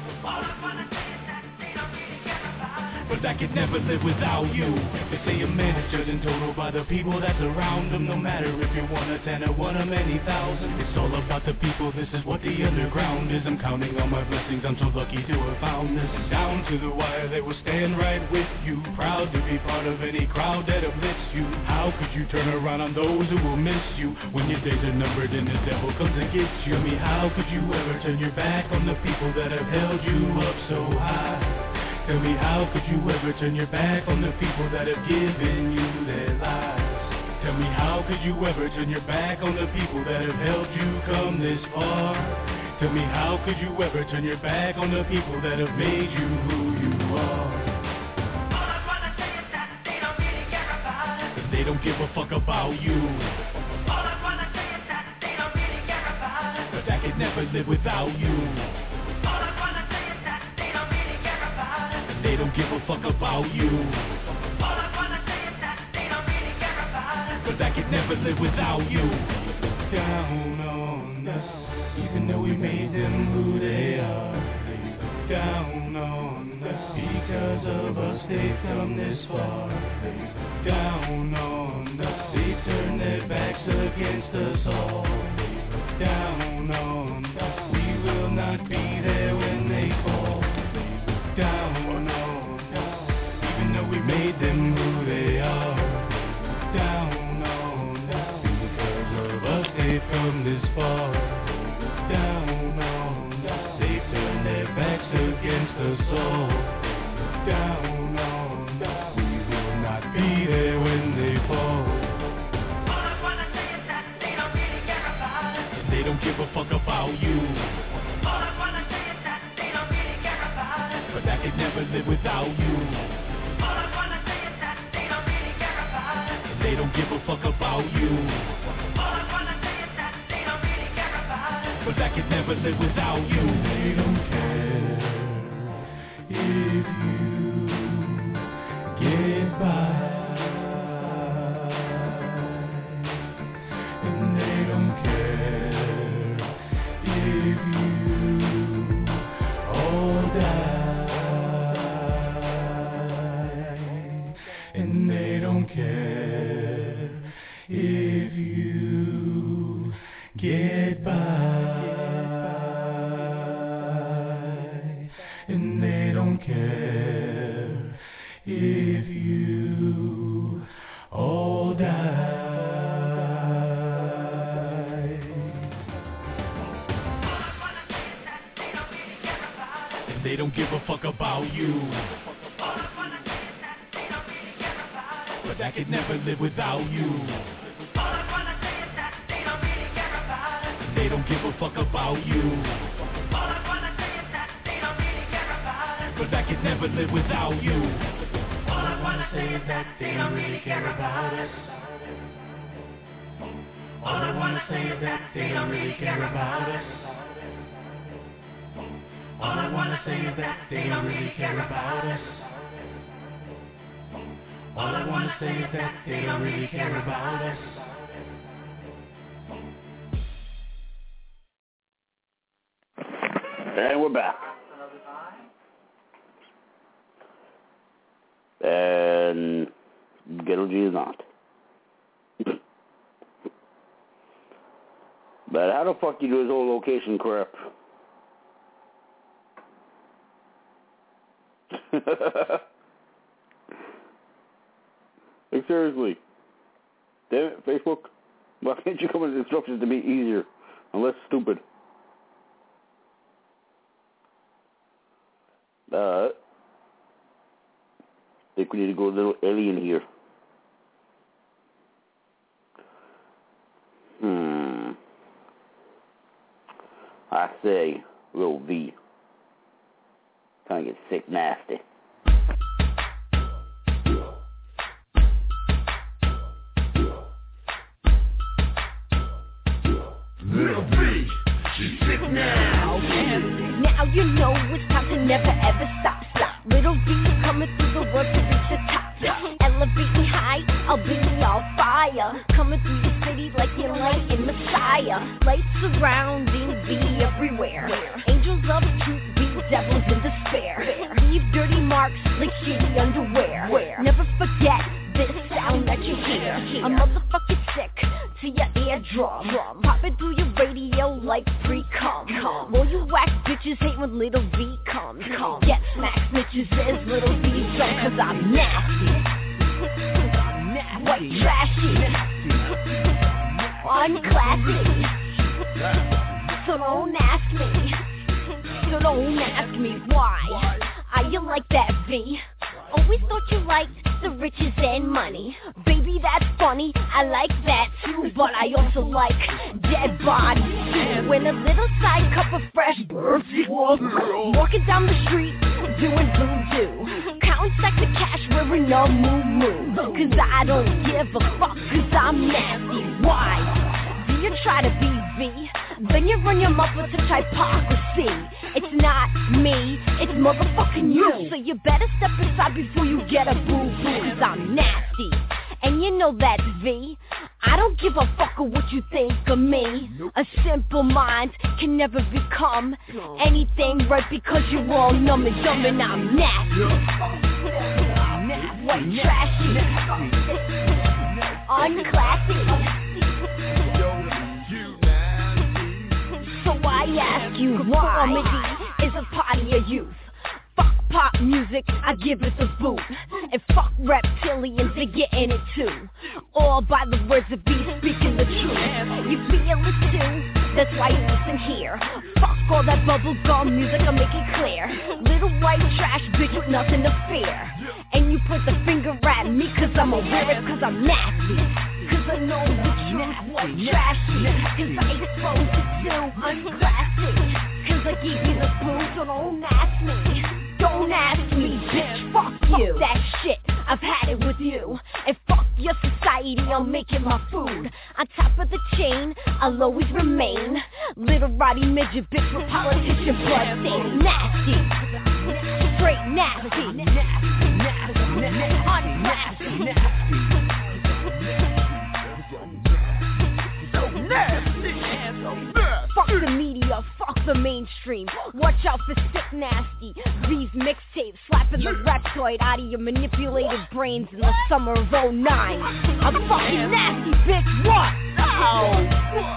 But I could never live without you. They say a man is judged in total by the people that surround him. No matter if you're one or ten or one or many thousand. It's all about the people, this is what the underground is. I'm counting on my blessings, I'm so lucky to have found this. Down to the wire, they will stand right with you. Proud to be part of any crowd that uplifts you. How could you turn around on those who will miss you? When your days are numbered and the devil comes and gets you. I mean, how could you ever turn your back on the people that have held you up so high? Tell me, how could you ever turn your back on the people that have given you their lives? Tell me, how could you ever turn your back on the people that have helped you come this far? Tell me, how could you ever turn your back on the people that have made you who you are? All I wanna say is that they don't really care about us. 'Cause they don't give a fuck about you. All I wanna say is that they don't really care about us. But I could never live without you. All I wanna say is that they don't really care about us. And they don't give a fuck about you. All I wanna say is that they don't really care about us. But I could never live without you. Down on us, even though we made them who they are. Down on us, because of us they've come this far. Down on us, they turn their backs against us all. Down on us, we will not be there when they fall. Down on us, even though we made them who they are. Down on us, because of us they've come this far. Down on us, they turn their backs against us all. Down on us, we will not be there when they fall. All I wanna say is that they don't really care about us. And they don't give a fuck about you. All I wanna say is that they don't really care about us. But I could never live without you. All I wanna say is that they don't really care about us. And they don't give a fuck about you. All I wanna say is that they don't really care about us. But I could never live without you. They don't care if you get by. And they don't care if you all die. And they don't care if you get by. And they don't care if you all die. And they don't give a fuck about you. But I could never live without you. And they don't give a fuck about you. But I could never live without you. All I wanna say is that they don't really care about us. All I wanna say is that they don't really care about us. All I wanna say is that they don't really care about us. All I wanna say is that they don't really care about us. And we're back. And Ghetto G is not. But how the fuck you do this whole location crap? Like, seriously. Damn it, Facebook. Why can't you come with instructions to be easier and less stupid? Uh, I think we need to go a little alien here. Hmm. I say, little V. Trying to get sick nasty. Little V, she's sick now. Now you know it's time to never ever stop. Stop. Little V coming through the world to reach the top. Elevating high, I'll be on fire. Coming through the city like you're light in Messiah. Lights surrounding V everywhere. Angels of truth, be devils in despair. Leave dirty marks like shitty underwear. Never forget this sound that you hear. I'm motherfucking sick to your eardrum. Popping through your radio like pre-cum. Well, you whack bitches hate when little V comes. Get smacked snitches is little V drunk, cause I'm nasty. White trashy. Unclassy. So don't ask me. So don't ask me why. Are you like that, V? Always thought you liked the riches and money. Baby, that's funny, I like that too. But I also like dead bodies too. When a little side cup of fresh birth, walking down the street, doing voodoo, counting stacks of cash, wearing a moo-moo. Cause I don't give a fuck, cause I'm nasty. Why? Do you try to be V? Then you run your mouth with such hypocrisy. It's not me, it's motherfucking you. So you better step aside before you get a boo-boo, cause I'm nasty. And you know that's V. I don't give a fuck of what you think of me. A simple mind can never become anything right because you're all numb and dumb and I'm nasty. White trashy. Unclassy. So I ask you, why? Comedy is a part of your youth. Fuck pop music, I give it the boot. And fuck reptilians, they get in it too. All by the words of B speaking the truth. You feel it too, that's why you listen here. Fuck all that bubblegum music, I'll make it clear. Little white trash bitch with nothing to fear. And you put the finger at me cause I'm aware it, cause I'm nasty. Cause I know the truth, white trashy. Cause I exposed it too, unclassy. Cause I gave you the booze, so don't ask me. Don't ask me, bitch, fuck you. Fuck that shit, I've had it with you. And fuck your society, I'm making my food. On top of the chain, I'll always remain. Little Roddy midget bitch with politician blood stains. Nasty, straight nasty. Unnasty, so nasty. Fuck the media, fuck the mainstream. Watch out for sick nasty. These mixtapes slapping the reptoid out of your manipulated brains in the summer of oh nine. I'm fucking nasty, bitch, what? Oh.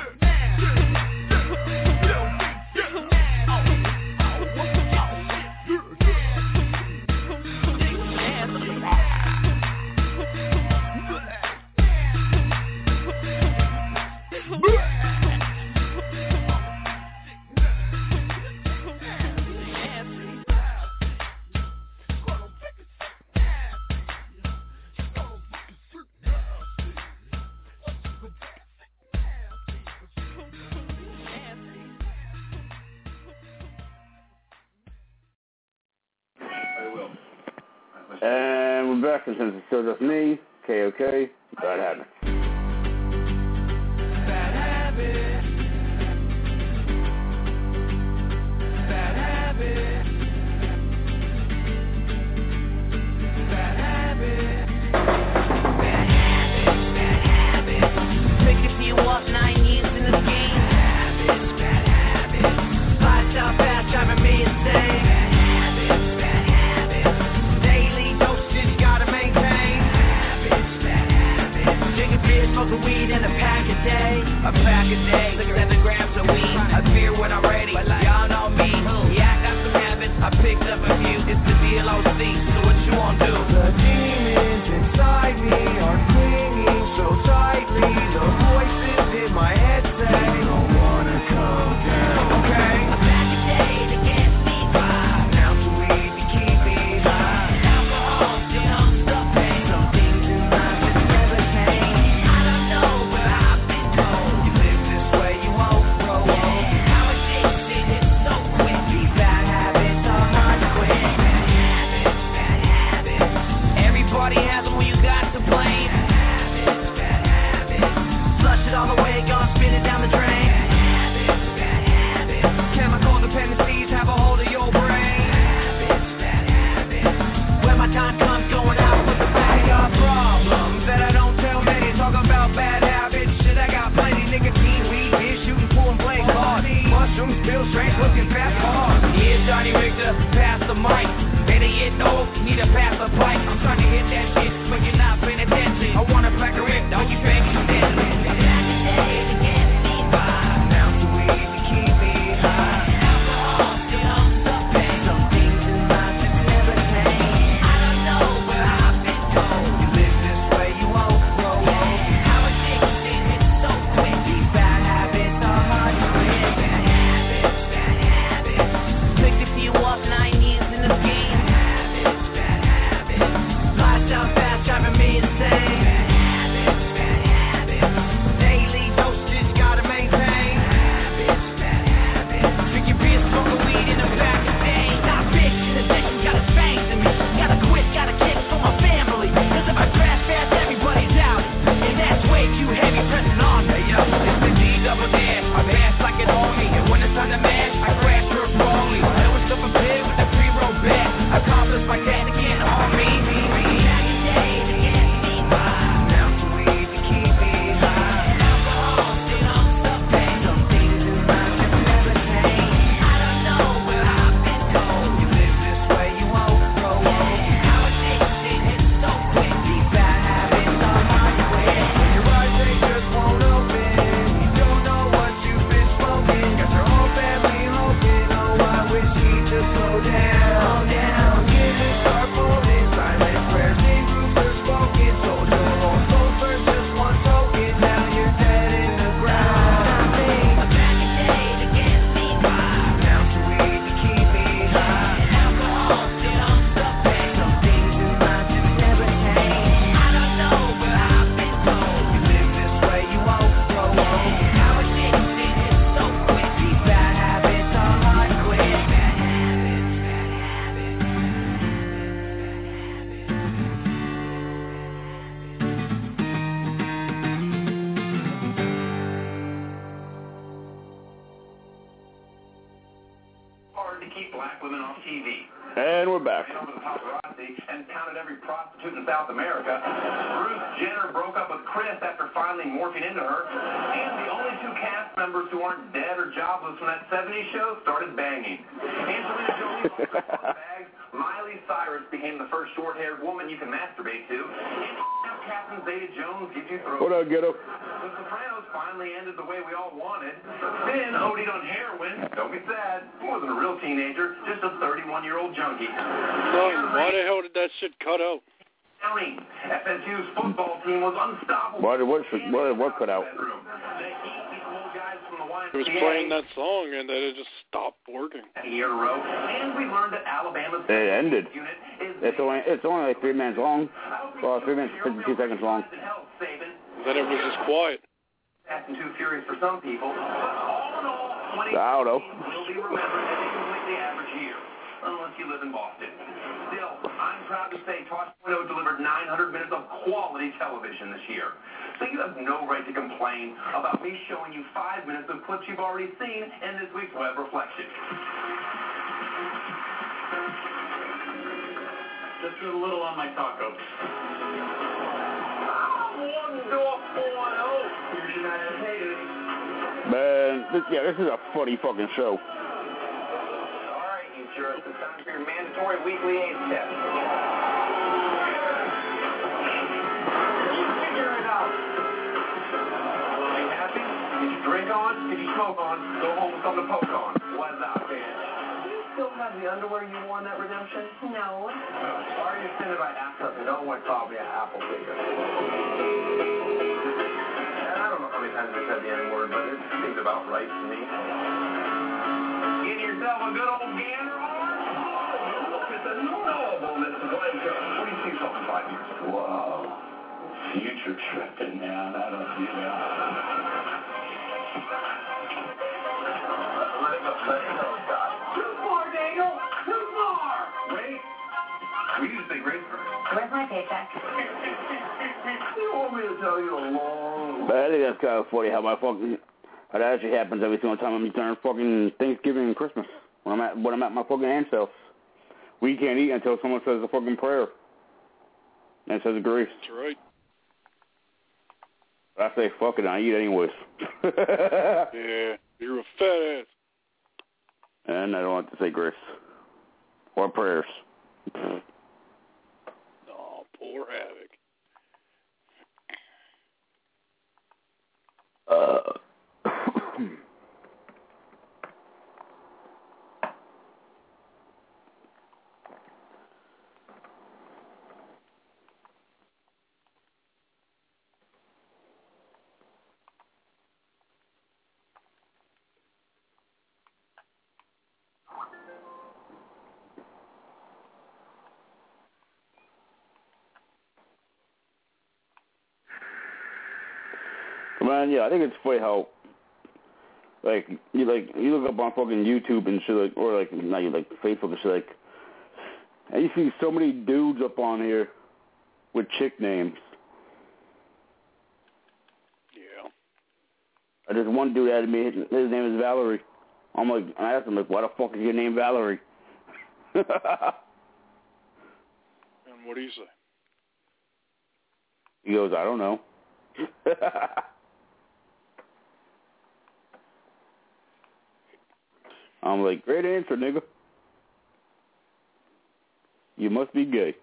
And we're back, and since it's still just me, K O K, Bad Habits. Bad habits. Bad habits. Bad habits. Bad habits. Bad habits. Pick if you up nine years in the game. Bad habits. Bad habits. Five star bad or seven grams of weed. I fear when I'm ready, y'all know me. Yeah, I got some habits, I picked up a few. It's the D L O C, so what you won't do? The demons inside me are clinging so tightly. The voices in my head say, I don't wanna come down. Okay. A bad day to get me by. Now to weed to keep me high. Alcohol numbs the pain. Some things in life just never change. I don't know, but I've been told. You live this way, you won't grow old. How addicted it's so quick. These bad habits are hard to quit. Bad habits, bad habits. Everybody has them when you got to blame. Bad habits, bad habits. Flush it all away, gonna spin it down the drain. Bad habits, bad habits. Chemical dependencies have a hold of your brain. Bad habits, bad habits. When my time comes going out with the bag of problems that I don't tell many. Talk about bad habits, shit I got plenty. Nicotine, weed, beer, shooting pool and playing cards. Mushrooms, pills, straight looking fast cars. Yeah, Johnny Richter, pass the mic. Better get old, need a pass the pipe. I'm trying to hit that shit, but you're not paying attention. I want a black rip, dog, you baby, you dead. Back in the day to get me by. Now to weed to keep me high. Alcohol numbs the pain. Some things in life just never change. I don't know, but I've been told. You live this way, you won't grow old. How addicted it's so quick. These bad habits are hard to quit. Bad habits, bad habits. Picked a few off nine years in the game. Habits, bad habits. Lifestyle fast, driving me insane. Bad habits, bad habits. Daily dosage, gotta maintain. Habits, bad habits. Drinking beer, smoking weed in the back of days. Not bitch, addiction got a bang to me. Gotta quit, gotta kick for my family. Cause if I crash fast, everybody's out. And that's way too heavy pressing on me. Hey yo, it's the D double D. I pass like an army, and when it's time to mash, I crash her slowly. I know it's up a bit with the pre-roll back. Accomplish my task again on me. Back in the day to get me by. Now to weed to keep me high. Alcohol numbs the pain. Some things in life just never change. I don't know, but I've been told. You live this way, you won't grow old. How addicted it's so quick. These bad habits are hard to quit. When your eyes they just won't open. You don't know what you've been smoking. Got your whole family hoping. Oh, I wish he'd just slow down. Slow down. Give it start folding. Silent prayers in groups are spoken. Sold your whole soul for just one token. Now you're dead in the ground. A bad day to get me by. Now to weed to keep me high. Alcohol numbs the pain. Some things in life just never change. I don't know, but I've been told. You live this way, you won't grow old. How addicted it's so quick. These bad habits are hard to quit. Bad habits, bad habits. Hard to keep black women off T V. And we're back. Over the paparazzi and counted every prostitute in South America. Bruce Jenner broke up with Chris after finally morphing into her. And the only two cast members who aren't dead or jobless from that seventies show started banging. Angelina Jolie lost her bags. Miley Cyrus became the first short-haired woman you can masturbate to. And now Catherine Zeta-Jones gives you throat. What up, Ghetto? The Sopranos finally ended the way we all wanted. Finn OD'd on heroin. Don't be sad. He wasn't a real teenager, just a thirty-one-year-old junkie. No, why the hell did that shit cut out? F S U's football team was unstoppable. Why did what, what, what cut out? It was playing that song and then it just stopped working. A year in a row, and we learned that Alabama's It ended. unit is It's only it's only like three minutes long. Well, three minutes fifty-two seconds long. Then it was just quiet. Fast and too furious for some people. But all in all, twenty I don't know. will be remembered as a completely average year, unless you live in Boston. Still, I'm proud to say Tosh point oh delivered nine hundred minutes of quality television this year. So you have no right to complain about me showing you five minutes of clips you've already seen in this week's Web Reflection. Just a little on my taco. Man, this, yeah, this is a funny fucking show. Alright, you jerks, it's time for your mandatory weekly AIDS test. You figure it out. Are you happy? Did you drink on? If you smoke on, go home with something to poke on. What's up, man? Do you still have the underwear you wore in that redemption? No. Sorry you offended by access. No one called me an apple figure. And I don't know how many times I said the N-word, but it seems about right to me. Get yourself a good old gander on? Look at the nobleness of life. What do you see something five years ago? Whoa. Future tripping, man. I don't do that. Let it go. Let it go, Scott. Two more, Daniel. Two more. Wait. We need to say grace first. Where's my paycheck? You want me to tell you a long... But I think that's kind of funny how my fucking... How that actually happens every single time I'm during fucking Thanksgiving and Christmas. When I'm at when I'm at my fucking aunt's house. We can't eat until someone says a fucking prayer. And says grace. That's right. I say fuck it, I eat anyways. Yeah, you're a fat ass. And I don't have to say grace. Or prayers. Oh, poor Havoc. Uh... Man, yeah, I think it's funny how, like, you like you look up on fucking YouTube and shit, like, or like, not you like Facebook and shit, like, and you see so many dudes up on here with chick names. Yeah. I just one dude added me. His name is Valerie. I'm like, I asked him like, why the fuck is your name Valerie? And what do you say? He goes, I don't know. I'm like, great answer, nigga. You must be gay.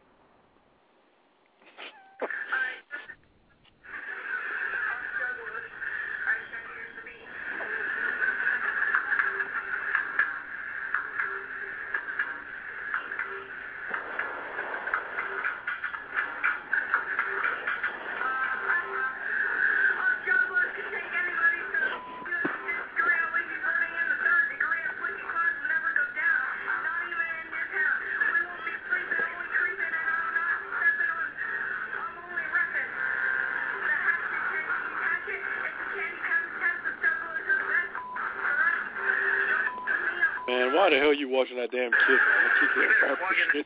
Man, why the hell are you watching that damn kid, man? That kid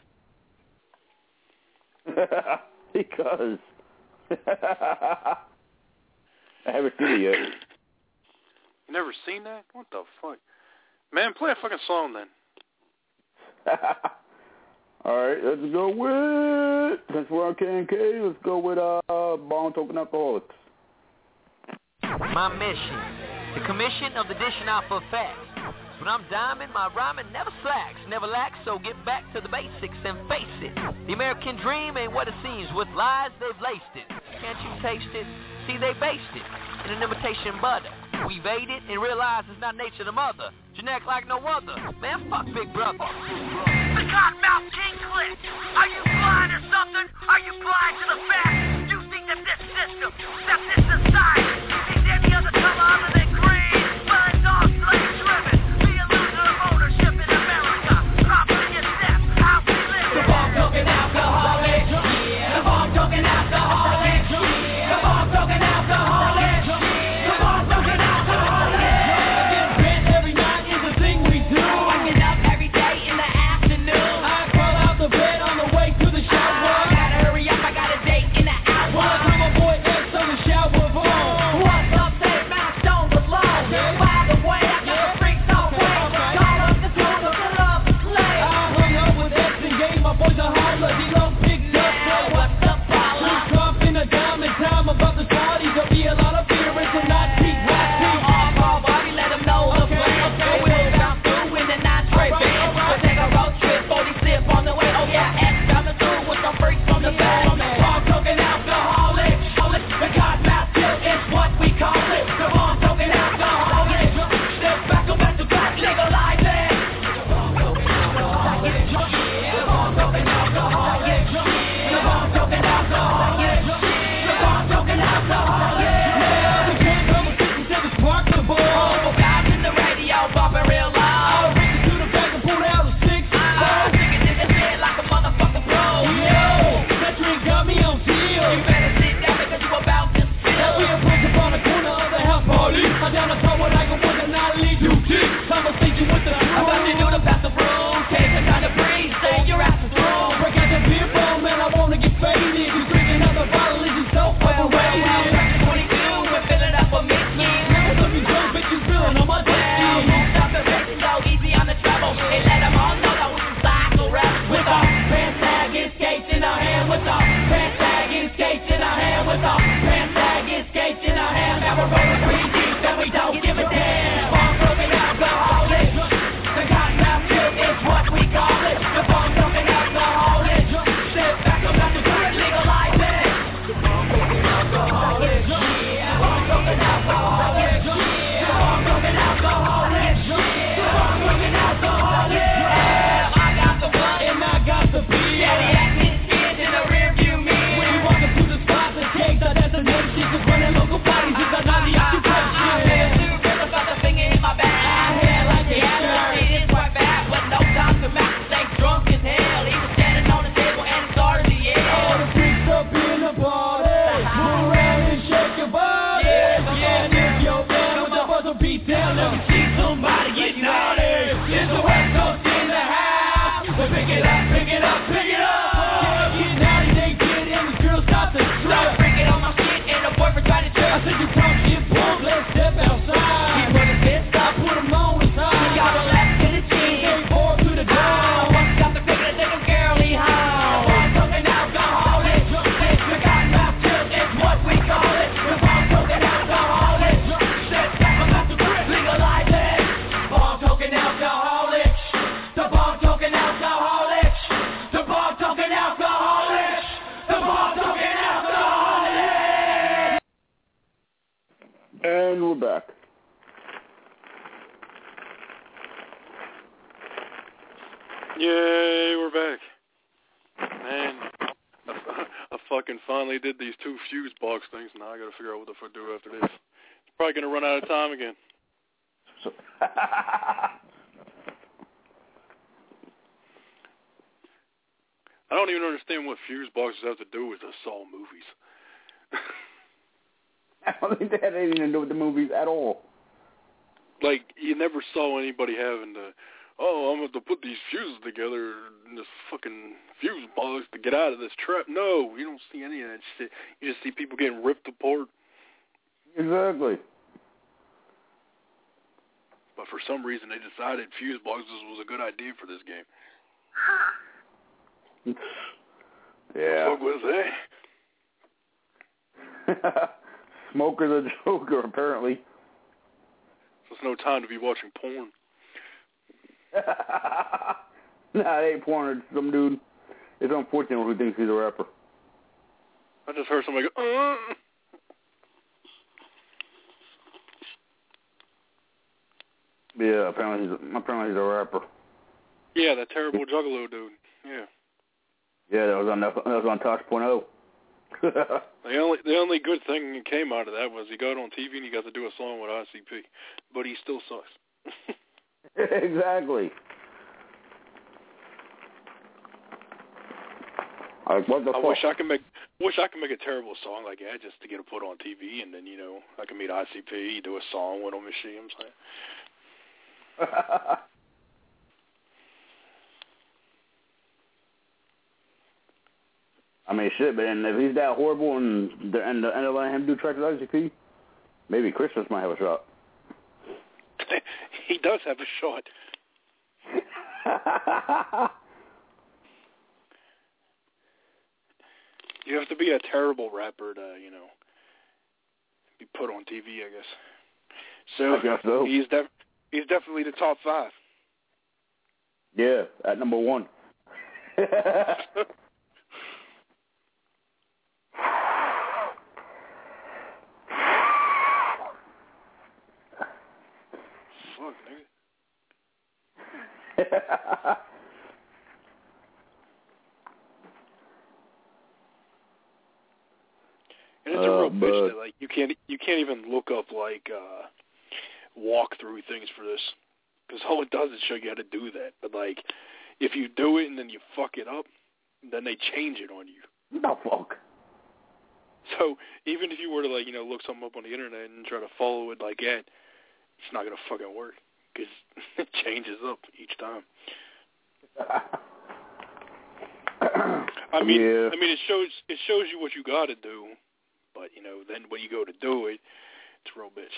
can't rap for shit. Because I haven't seen it yet. You never seen that? What the fuck? Man, play a fucking song then. All right, let's go with, since we're on K and K, let's go with uh, Bone Token Alcoholics. My mission, the commission of the dishing out for facts. When I'm diamond, my rhyming never slacks, never lacks, so get back to the basics and face it. The American dream ain't what it seems, with lies they've laced it. Can't you taste it? See, they based it in an imitation butter. We've ate it and realized it's not nature the mother. Genetic like no other. Man, fuck Big Brother. The cottonmouth king click. Are you blind or something? Are you blind to the facts? You think that this system, that this society, is any other color other than green? Well, it's all slave driven. The illusion of ownership in America. Properly accept how we live. The bomb token alcoholic. Yeah. The bomb token alcoholic. Yeah. The bomb token alcoholic. The bomb token alcoholic. Getting rent every night is a thing we do. Waking up every day in the afternoon. I crawl out the bed on the way to the shower. I gotta hurry up, I got a date in an hour. Wanna come my boy X on the shower phone. What's up, say Mount Stone, the I leave you deep. Conversation with the crew. I'm about to do the pass the room. Take the time to breathe. Say your ass is through. Break out the beer bong, man. I wanna get faded. You drinking another bottle is you so well, well, well. twenty-two and fill it up for me. Now some you drunk bitches feeling on my dick. Won't stop the racing, go easy on the treble. And let them all know that we can cycle rap. With our pants sagging, skates in our hand. With our pants sagging, skates in our hand. With our pants sagging, skates in our hand. Now we're rolling three deep and we don't give a damn. Bomb broken alcoholic. The cotton mouth chick is what we call it. The bomb broken alcoholic. Sit back, I'm not the good, legalize it. The bomb broken alcoholic. Yeah. Bomb broken alcoholic. Yeah. The bomb broken alcoholic. Yeah. The bomb broken alcoholic. Yeah. I got the one and I got the beer. Yeah, the acting skins in the rear view mirror. When you walking through the spots and cakes, our destination is running local parties. It's not the occupation. I feel too real about the finger in my back. I hear like the answer. It is quite bad, but no time to match. Stay drunk as hell. He was standing on the table and he started to yell. All the freaks up in the party. Move around and shake your body. Yeah, yeah, and if you're down with the buzzer beat down, let me see somebody get naughty. It's the West Coast in the house. So pick it up, pick it up, pick it up. Yeah, get naughty, they get in. The girls stop the strip. Stop freaking on my shit and the boyfriend tried to trip. I said you come get pulled, let's step outside. He put his fist up, put him on his side. He got a left to the chin, gave four to the door. Once he got the pick, take him girly home. Bomb broken alcoholic. This the cotton mouth chick is what we call it. The bomb broken alcoholic. Sit back, I'm about to grip, legalize it. Bomb token alcoholic. The bomb token alcoholic. The bomb token alcoholic. The bomb token alcoholic. And we're back. Yay, we're back. Man, I, I fucking finally did these two fuse box things. Now I gotta figure out what the fuck to do after this. It's probably gonna run out of time again. So I don't even understand what fuse boxes have to do with the Saw movies. I don't think that had anything to do with the movies at all. Like, you never saw anybody having to, oh, I'm going to put these fuses together in this fucking fuse box to get out of this trap. No, you don't see any of that shit. You just see people getting ripped apart. Exactly. But for some reason, they decided fuse boxes was a good idea for this game. Yeah. What was that? Smoker's a joker, apparently. There's no time to be watching porn. Nah, it ain't porn. It's some dude. It's unfortunate who thinks he's a rapper. I just heard somebody go, uh. Yeah, apparently he's a, apparently he's a rapper. Yeah, that terrible Juggalo dude. Yeah. Yeah, that was on that was on Tosh point oh. The only the only good thing that came out of that was he got on T V and he got to do a song with I C P, but he still sucks. Exactly. Like, what the I fuck? wish I could make wish I could make a terrible song like that just to get it put on T V, and then you know I can meet I C P, do a song with him and shit. I'm saying. I mean, shit, man. If he's that horrible and the and the end of letting him do tracks with I C P, maybe Christmas might have a shot. He does have a shot. You have to be a terrible rapper to, you know, be put on T V, I guess. So, I guess so. he's def- he's definitely the top five. Yeah, at number one. Fuck, nigga. And it's a Oh, real but- bitch that like you can't you can't even look up like uh, walk through things for this, because all it does is show you how to do that. But like if you do it and then you fuck it up, then they change it on you. No fuck. So even if you were to like you know look something up on the internet and try to follow it like that, it's not gonna fucking work because it changes up each time. I mean, yeah. I mean, it shows it shows you what you got to do, but you know, then when you go to do it, it's real bitch.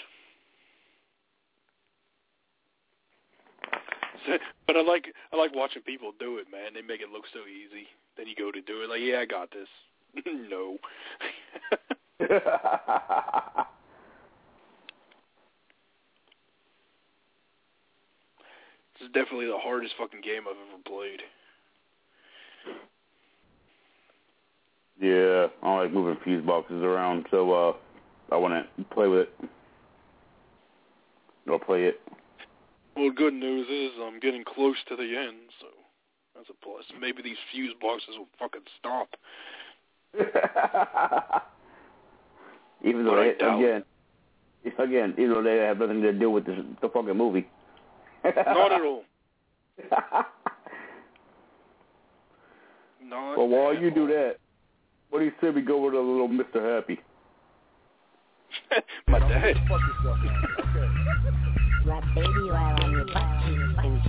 So, but I like I like watching people do it, man. They make it look so easy. Then you go to do it, like, yeah, I got this. No. This is definitely the hardest fucking game I've ever played. Yeah, I don't like moving fuse boxes around, so uh, I want to play with it. Or play it. Well, good news is I'm getting close to the end, so that's a plus. Maybe these fuse boxes will fucking stop. Even though they, again, again, even though they have nothing to do with this, the fucking movie. Not at all. Not well, while at you all. do that, what do you say we go with a little Mister Happy? My dad. That baby while on your butt and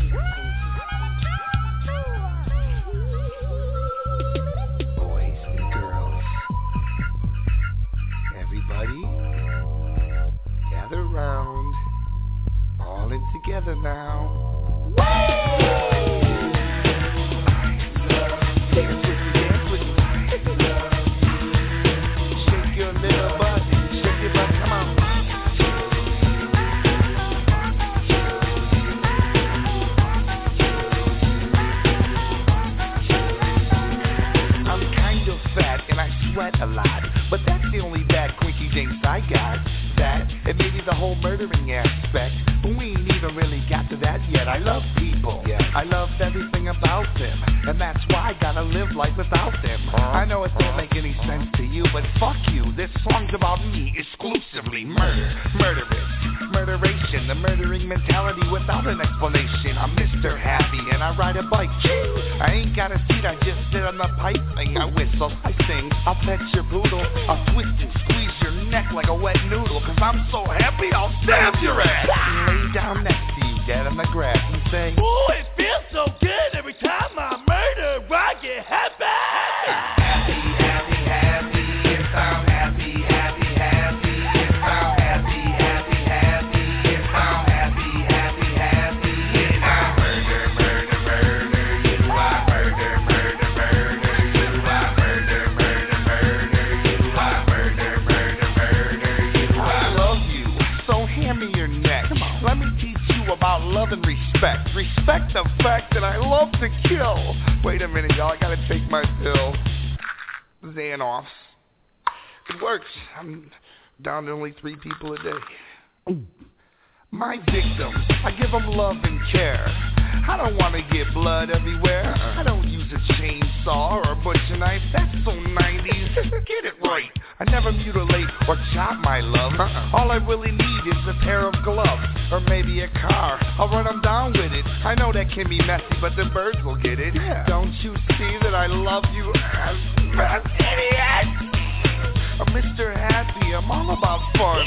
Boys and girls, everybody, gather round, all in together now. Dance with me, dance with me. Shake your little butt, shake your butt, come on. I'm kind of fat and I sweat a lot, but that's the only bad quinky dinks I got. That, and maybe the whole murdering aspect, but we ain't even really got to that yet. I love people, yeah. I love everything about them, and that's why I gotta live life without them. I know it don't make any sense to you, but fuck you, this song's about me, exclusively murder, murderous, murderation, the murdering mentality without an explanation. I'm Mister Happy and I ride a bike. I ain't got a seat, I just sit on the pipe thing. I whistle, I sing, I'll pet your poodle, I'll twist and squeeze your neck like a wet noodle, cause I'm so happy I'll stab your ass. Lay down next to you, dead on the grass, and say, ooh, it feels so good every time I murder, I get happy. Happy, happy, happy, yes, I'm happy, happy, happy, yes, I'm happy, happy, happy, yes, I'm happy, happy, happy, yes, I'm murder, murder, murder, you, I murder, murder, murder, you, I murder, murder, murder, you, I murder, murder, murder, you, I love you, so hand me your neck. Let me teach you about love and respect. Respect the fact that I love to kill. Wait a minute, y'all, I gotta take my pill. Xanoffs. It works. I'm down to only three people a day. My victims, I give them love and care. I don't want to get blood everywhere. I don't use a chainsaw or a butcher knife. That's so nineties. Get it right. I never mutilate or chop my love. All I really need is a pair of gloves or maybe a car. I'll run them down with it. I know that can be messy, but the birds will get it. Don't you see that I love you, ass idiot? I'm Mister Happy. I'm all about fun.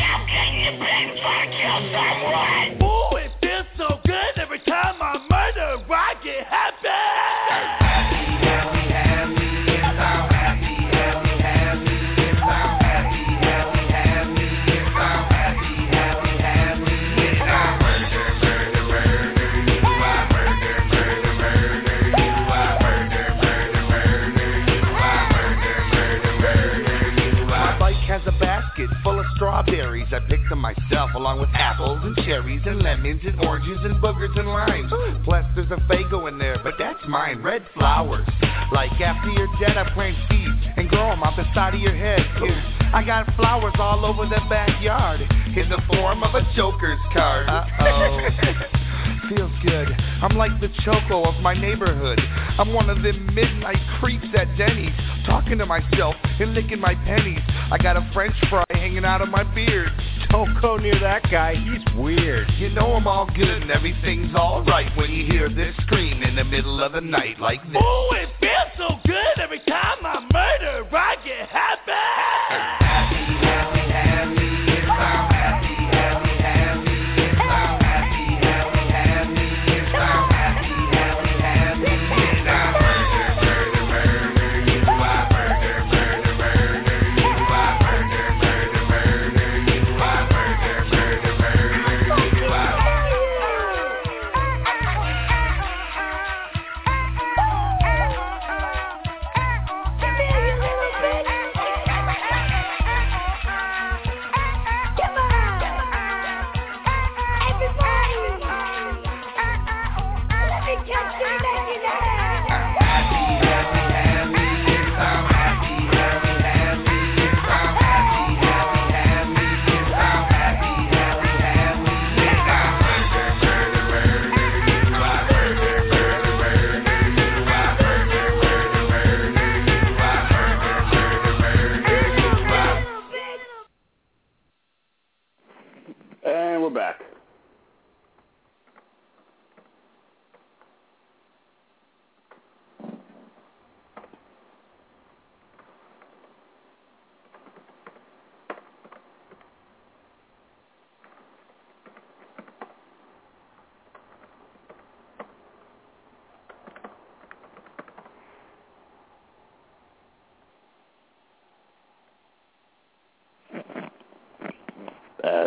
Ooh, it feels so good every time I murder. I get happy. Happy, happy, happy. Yes, I'm happy, happy, happy. Yes, I'm happy, happy, happy. Yes, I'm happy, happy, happy. Yes, I'm murder, murder, murder. You, I murder, murder, murder. You, I murder, murder, murder. You, I murder, murder, murder. You, I. My bike has a basket full of strawberries. I picked them myself, along with apples and cherries and lemons and oranges and boogers and limes. Plus, there's a Faygo in there, but that's mine. Red flowers. Like after you're dead, I plant seeds and grow them out the side of your head. I got flowers all over the backyard in the form of a Joker's card. Uh-oh. Feels good. I'm like the Choco of my neighborhood. I'm one of them midnight creeps at Denny's, talking to myself and licking my pennies. I got a French fry hanging out of my beard. Don't go near that guy, he's weird. You know I'm all good and everything's alright when you hear this scream in the middle of the night like this. Ooh, it feels so good every time I murder, I get happy. Happy, happy, happy, yes, I'm happy, happy, happy, yes, I'm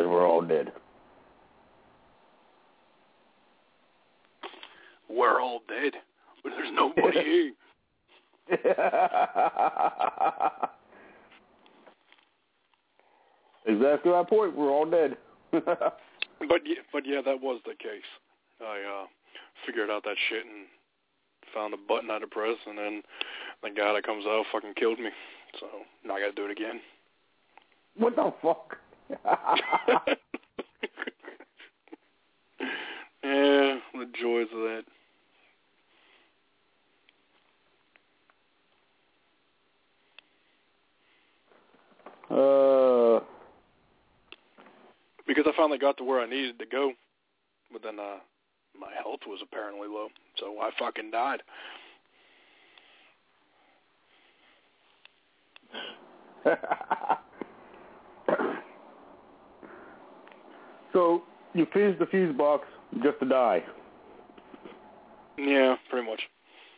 Because we're all dead. We're all dead, but there's nobody here. Exactly my point. We're all dead. but yeah, but yeah, that was the case. I uh, figured out that shit and found a button I had to press, and then the guy that comes out fucking killed me. So now I got to do it again. What the fuck? Yeah, the joys of that. Uh, because I finally got to where I needed to go, but then uh, my health was apparently low, so I fucking died. So you fizzed the fuse box just to die? Yeah, pretty much.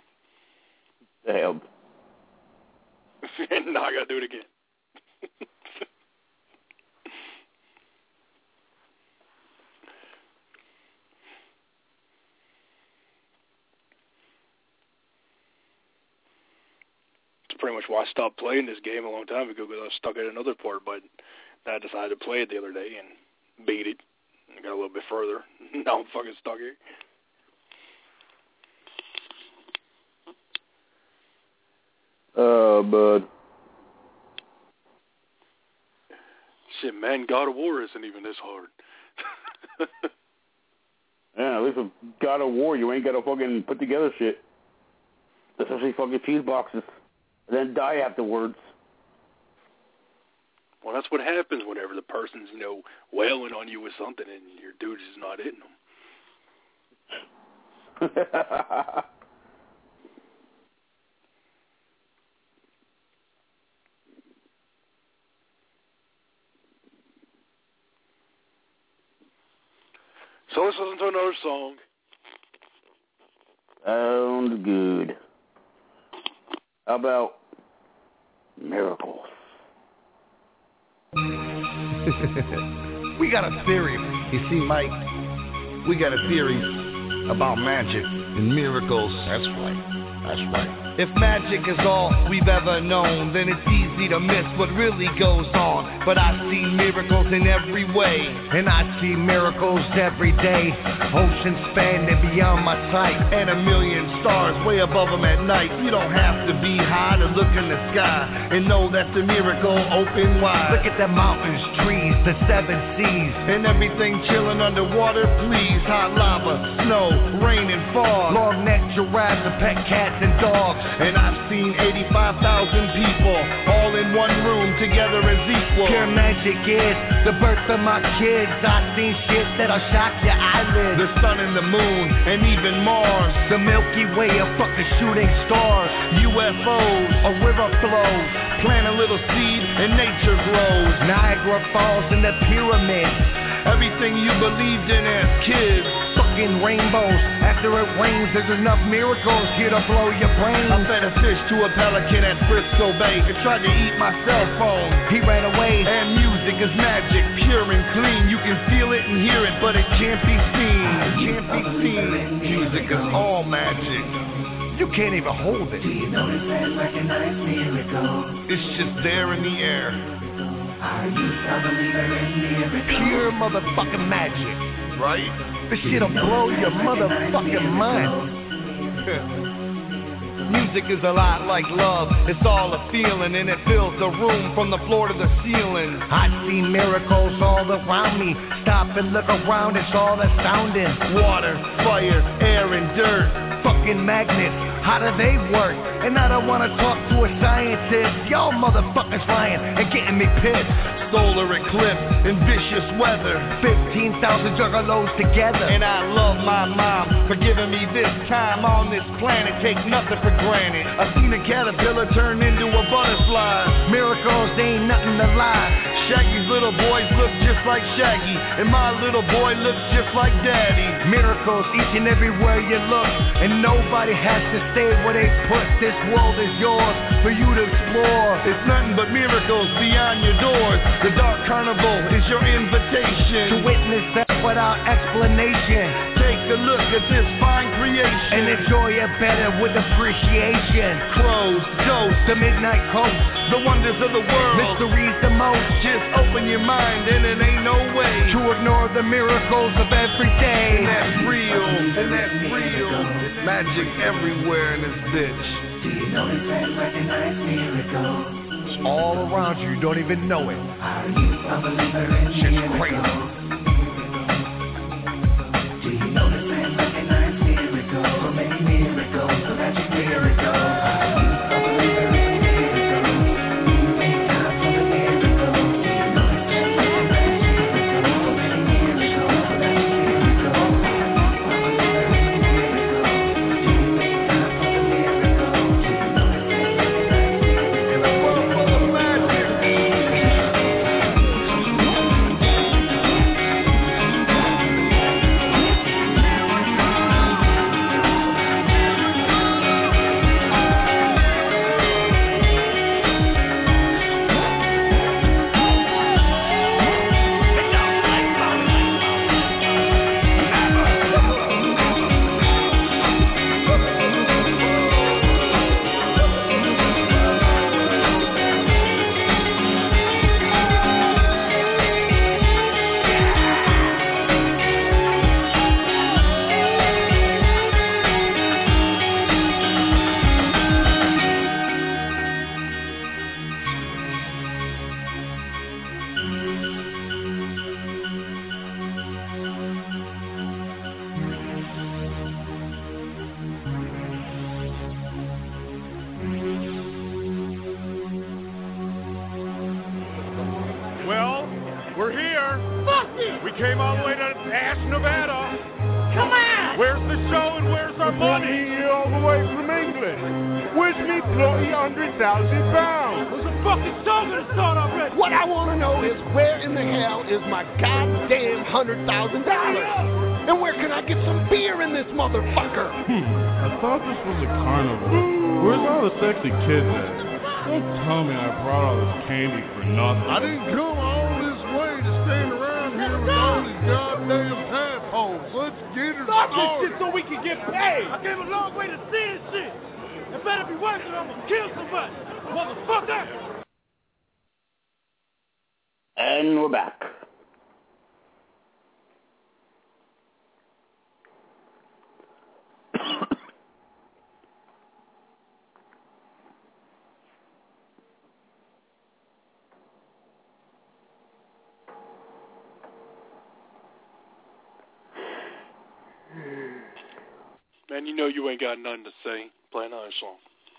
Damn. And now I gotta do it again. It's pretty much why I stopped playing this game a long time ago, because I was stuck at another part, but I decided to play it the other day and beat it. I got a little bit further. Now I'm fucking stuck here. Uh, bud. Shit, man, God of War isn't even this hard. Yeah, at least with God of War, you ain't got to fucking put together shit. Especially fucking fuse boxes. And then die afterwards. Well, that's what happens whenever the person's, you know, wailing on you with something and your dude's just not hitting them. So let's listen to another song. Sounds good. How about Miracles? We got a theory. You see, Mike, we got a theory about magic and miracles. That's right. That's right. If magic is all we've ever known, then it's easy to miss what really goes on. But I see miracles in every way, and I see miracles every day. Oceans spanning beyond my sight, and a million stars way above them at night. You don't have to be high to look in the sky and know that the miracle open wide. Look at the mountains, trees, the seven seas, and everything chilling underwater. Please, hot lava, snow, rain and fog, long-necked giraffes and pet cats and dogs. And I've seen eighty-five thousand people all in one room together as equals. Pure magic is the birth of my kids. I've seen shit that'll shock your eyelids. The sun and the moon and even Mars, the Milky Way, a fucking shooting star, U F Os, a river flows, plant a little seed and nature grows. Niagara Falls and the pyramids, everything you believed in as kids. Fucking rainbows, after it rains, there's enough miracles here to blow your brain. I fed a fish to a pelican at Frisco Bay. It tried to eat my cell phone. He ran away. And music is magic, pure and clean. You can feel it and hear it, but it can't be seen. It can't be seen. Music is all magic. You can't even hold it. Do you notice that recognized miracle? It's just there in the air. Are you a believer in miracles? Pure motherfucking magic, right? This shit'll blow your motherfucking mind. Music is a lot like love. It's all a feeling, and it fills the room from the floor to the ceiling. I see miracles all around me. Stop and look around, it's all astounding. Water, fire, air, and dirt. Fucking magnets, how do they work? And I don't wanna talk to a scientist. Y'all motherfuckers lying and getting me pissed. Solar eclipse and vicious weather, fifteen thousand juggalos together. And I love my mom for giving me this time on this planet. Take nothing for granted. I seen a caterpillar turn into a butterfly. Miracles ain't nothing to lie. Shaggy's little boys look just like Shaggy, and my little boy looks just like Daddy. Miracles each and everywhere you look, and nobody has to stay where they put. This world is yours for you to explore. It's nothing but miracles beyond your doors. The Dark Carnival is your invitation to witness that without explanation. Take a look at this fine creation and enjoy it better with appreciation. Crows, ghosts, the midnight coast, the wonders of the world, mysteries the most. Just open your mind and it ain't no way to ignore the miracles of every day. And that's real, and that's real. Magic everywhere in this bitch. Do you notice and recognize miracles? It's all around you, you don't even know it. Are you a believer in shit's crazy. Do you notice and recognize miracles? So many miracles, so magic miracles. Are you a believer in miracles? You thank God for the miracles. Do you notice and recognize miracles? So many miracles, so magic miracles. Are you a believer in miracles? Do you thank God for the miracles? Do you notice and recognize miracles? In a world full of magic. Well, we're here. Fuck it! We came all the way to Ash, Nevada. Come on! Where's the show and where's our money? Here all the way from England. Where's me bloody hundred thousand pounds? There's a fucking show gonna start already. What I want to know is where in the hell is my goddamn hundred thousand dollars? And where can I get some beer in this motherfucker? Hmm, I thought this was a carnival. Where's all the sexy kids at? Don't tell me I brought all this candy for nothing. I didn't come all this way to stand around here with all these goddamn tadpoles. Let's get it Stop started. this shit so we can get paid. I came a long way to see this shit. It better be worth it or I'm gonna kill somebody. Motherfucker! And we're back. Man, you know you ain't got nothing to say. Play another song.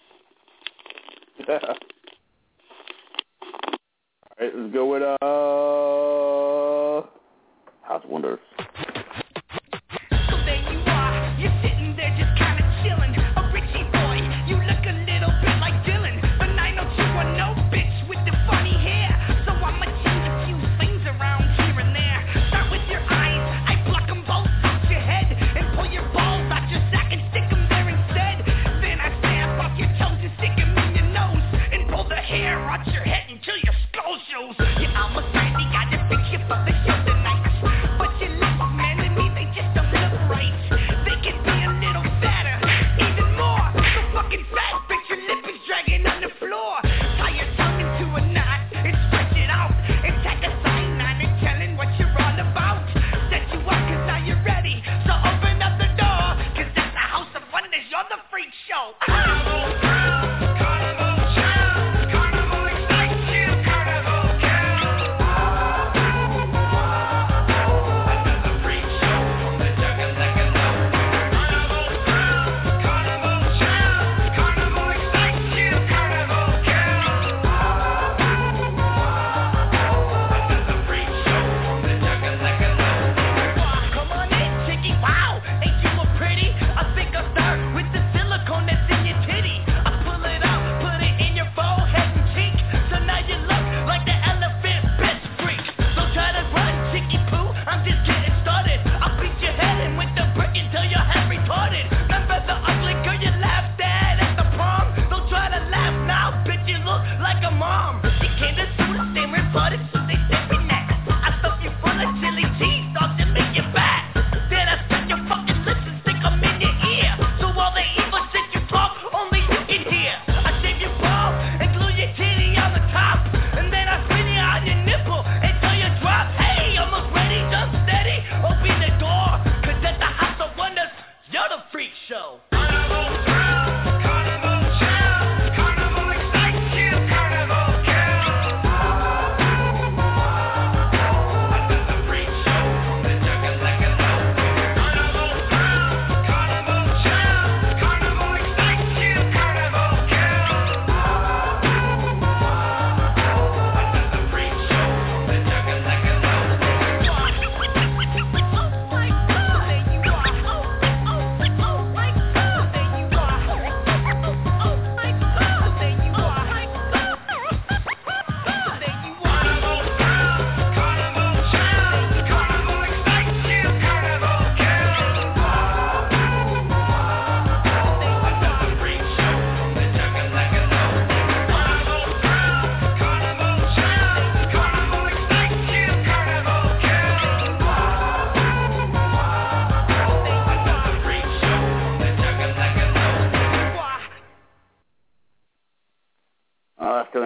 All right, let's go with uh, House of Wonders. So there you are, you're sitting there just kind of chilling. A Richie boy, you look a little bit like Dylan, but nine oh two one oh bitch with the funny hair. So I'ma change a few things around here and there. Start with your eyes, I pluck them both out your head and pull your balls out your sack and stick them there instead. Then I snap off your toes and stick them in your nose and pull the hair out your head until your skull shows. Yeah, I'm a sandy, got a picture for the show tonight, but you look, man.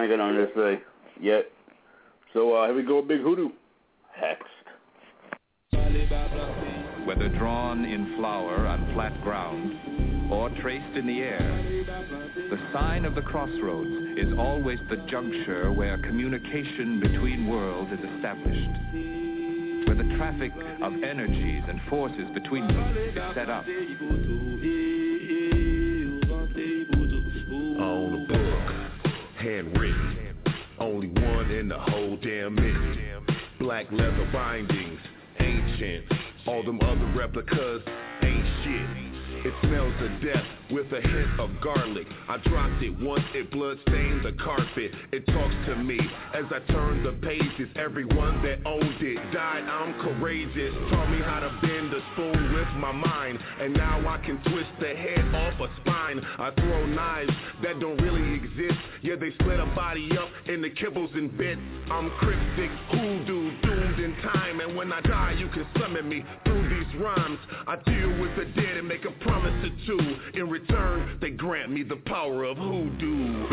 ain't got nothing to say yet. So uh, here we go, Big Hoodoo. Hexed. Whether drawn in flower on flat ground or traced in the air, the sign of the crossroads is always the juncture where communication between worlds is established, where the traffic of energies and forces between them is set up. On the book, handwritten, only one in the whole damn mint. Black leather bindings, ancient. All them other replicas ain't shit. It smells to death with a hint of garlic. I dropped it once, it bloodstained the carpet. It talks to me as I turn the pages. Everyone that owned it died, I'm courageous. Taught me how to bend the spoon with my mind. And now I can twist the head off a spine. I throw knives that don't really exist. Yeah, they split a body up into kibbles and bits. I'm cryptic, hoodoo, doomed in time. And when I die, you can summon me through these rhymes. I deal with the dead and make a promise or two. In return, they grant me the power of hoodoo.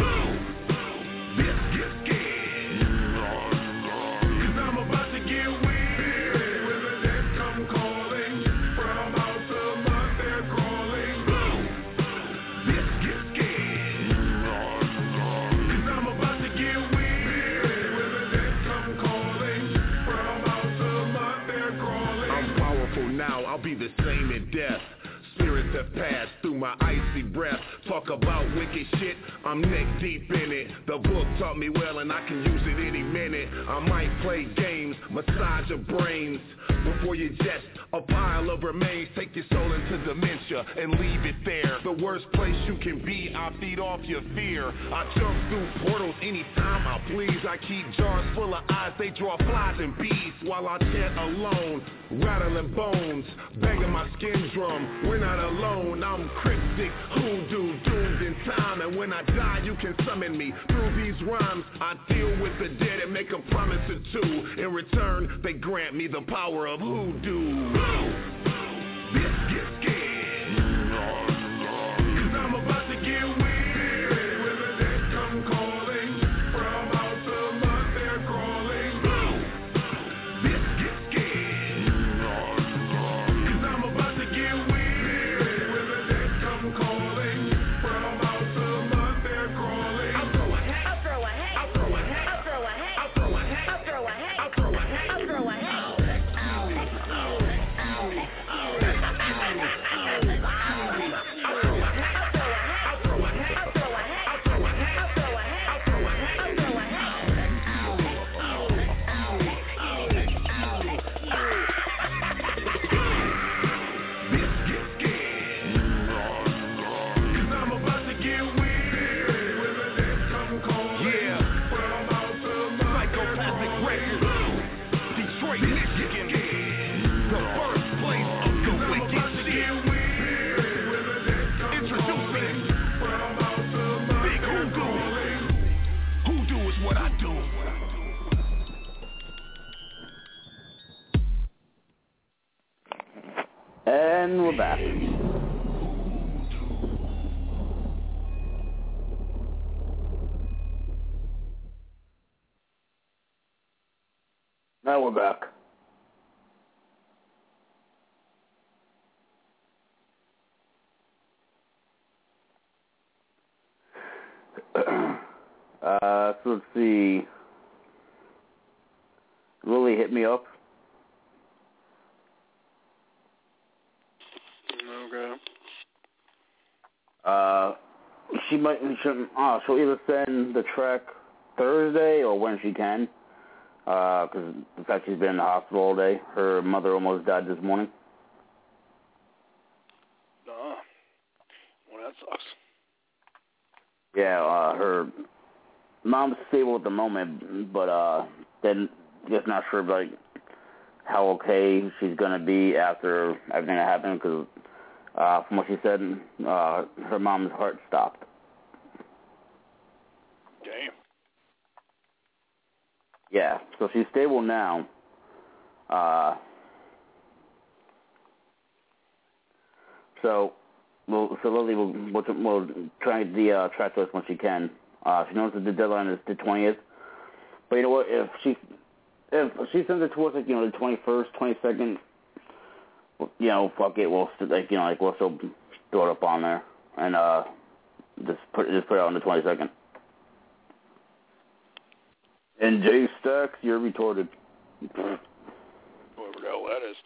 This gets scared, 'cause I'm about to get weird. When the dead come calling, from out the mud they're crawling. This gets scared, 'cause I'm about to get weird. When the dead come calling, from out the mud they're crawling. I'm powerful now, I'll be the same in death. Spirits have passed through my icy breath. Talk about wicked shit, I'm neck deep in it. The book taught me well and I can use it any minute. I might play games, massage your brains. Before you jest, a pile of remains. Take your soul into dementia and leave it there. The worst place you can be, I feed off your fear. I jump through portals anytime I please. I keep jars full of eyes, they draw flies and bees. While I chant alone, rattling bones, banging my skin drum. We're not alone, I'm cryptic, hoodoo, doomed in time. And when I die, you can summon me through these rhymes. I deal with the dead and make a promise or two. In return, they grant me the power of hoodoo. This gets scared, 'cause I'm about to get weird. When the dead come calling, from out the mud they're crawling. This gets scared, 'cause I'm about to get weird. When the dead come calling, from out the mud they're crawling. I'll throw a hat, I'll throw a hat, I'll throw a hat, I'll throw a hat, I'll throw a hat, I'll throw a hat, I'll throw a hat, I'll throw a hat. And we're back. Now we're back. uh, so let's see. Lily hit me up. Okay. Uh, she might. She, oh, she'll either send the track Thursday or when she can. Uh, because the fact she's been in the hospital all day. Her mother almost died this morning. Nah. Well, that sucks. Yeah. Uh, her mom's stable at the moment, but uh, then just not sure like how okay she's gonna be after everything that happened. Because uh, from what she said, uh, her mom's heart stopped. Damn. Yeah, so she's stable now. Uh, so, we'll, so Lily will we'll, we'll try the uh, track to us when she can. Uh, she knows that the deadline is the twentieth. But you know what? If she if she sends it to us, like, you know, the twenty-first, twenty-second, you know, fuck it, we'll like you know like we'll still throw it up on there and uh just put just put it out on the twenty-second. And Jay Stacks, you're retarded. Whoever the hell that is.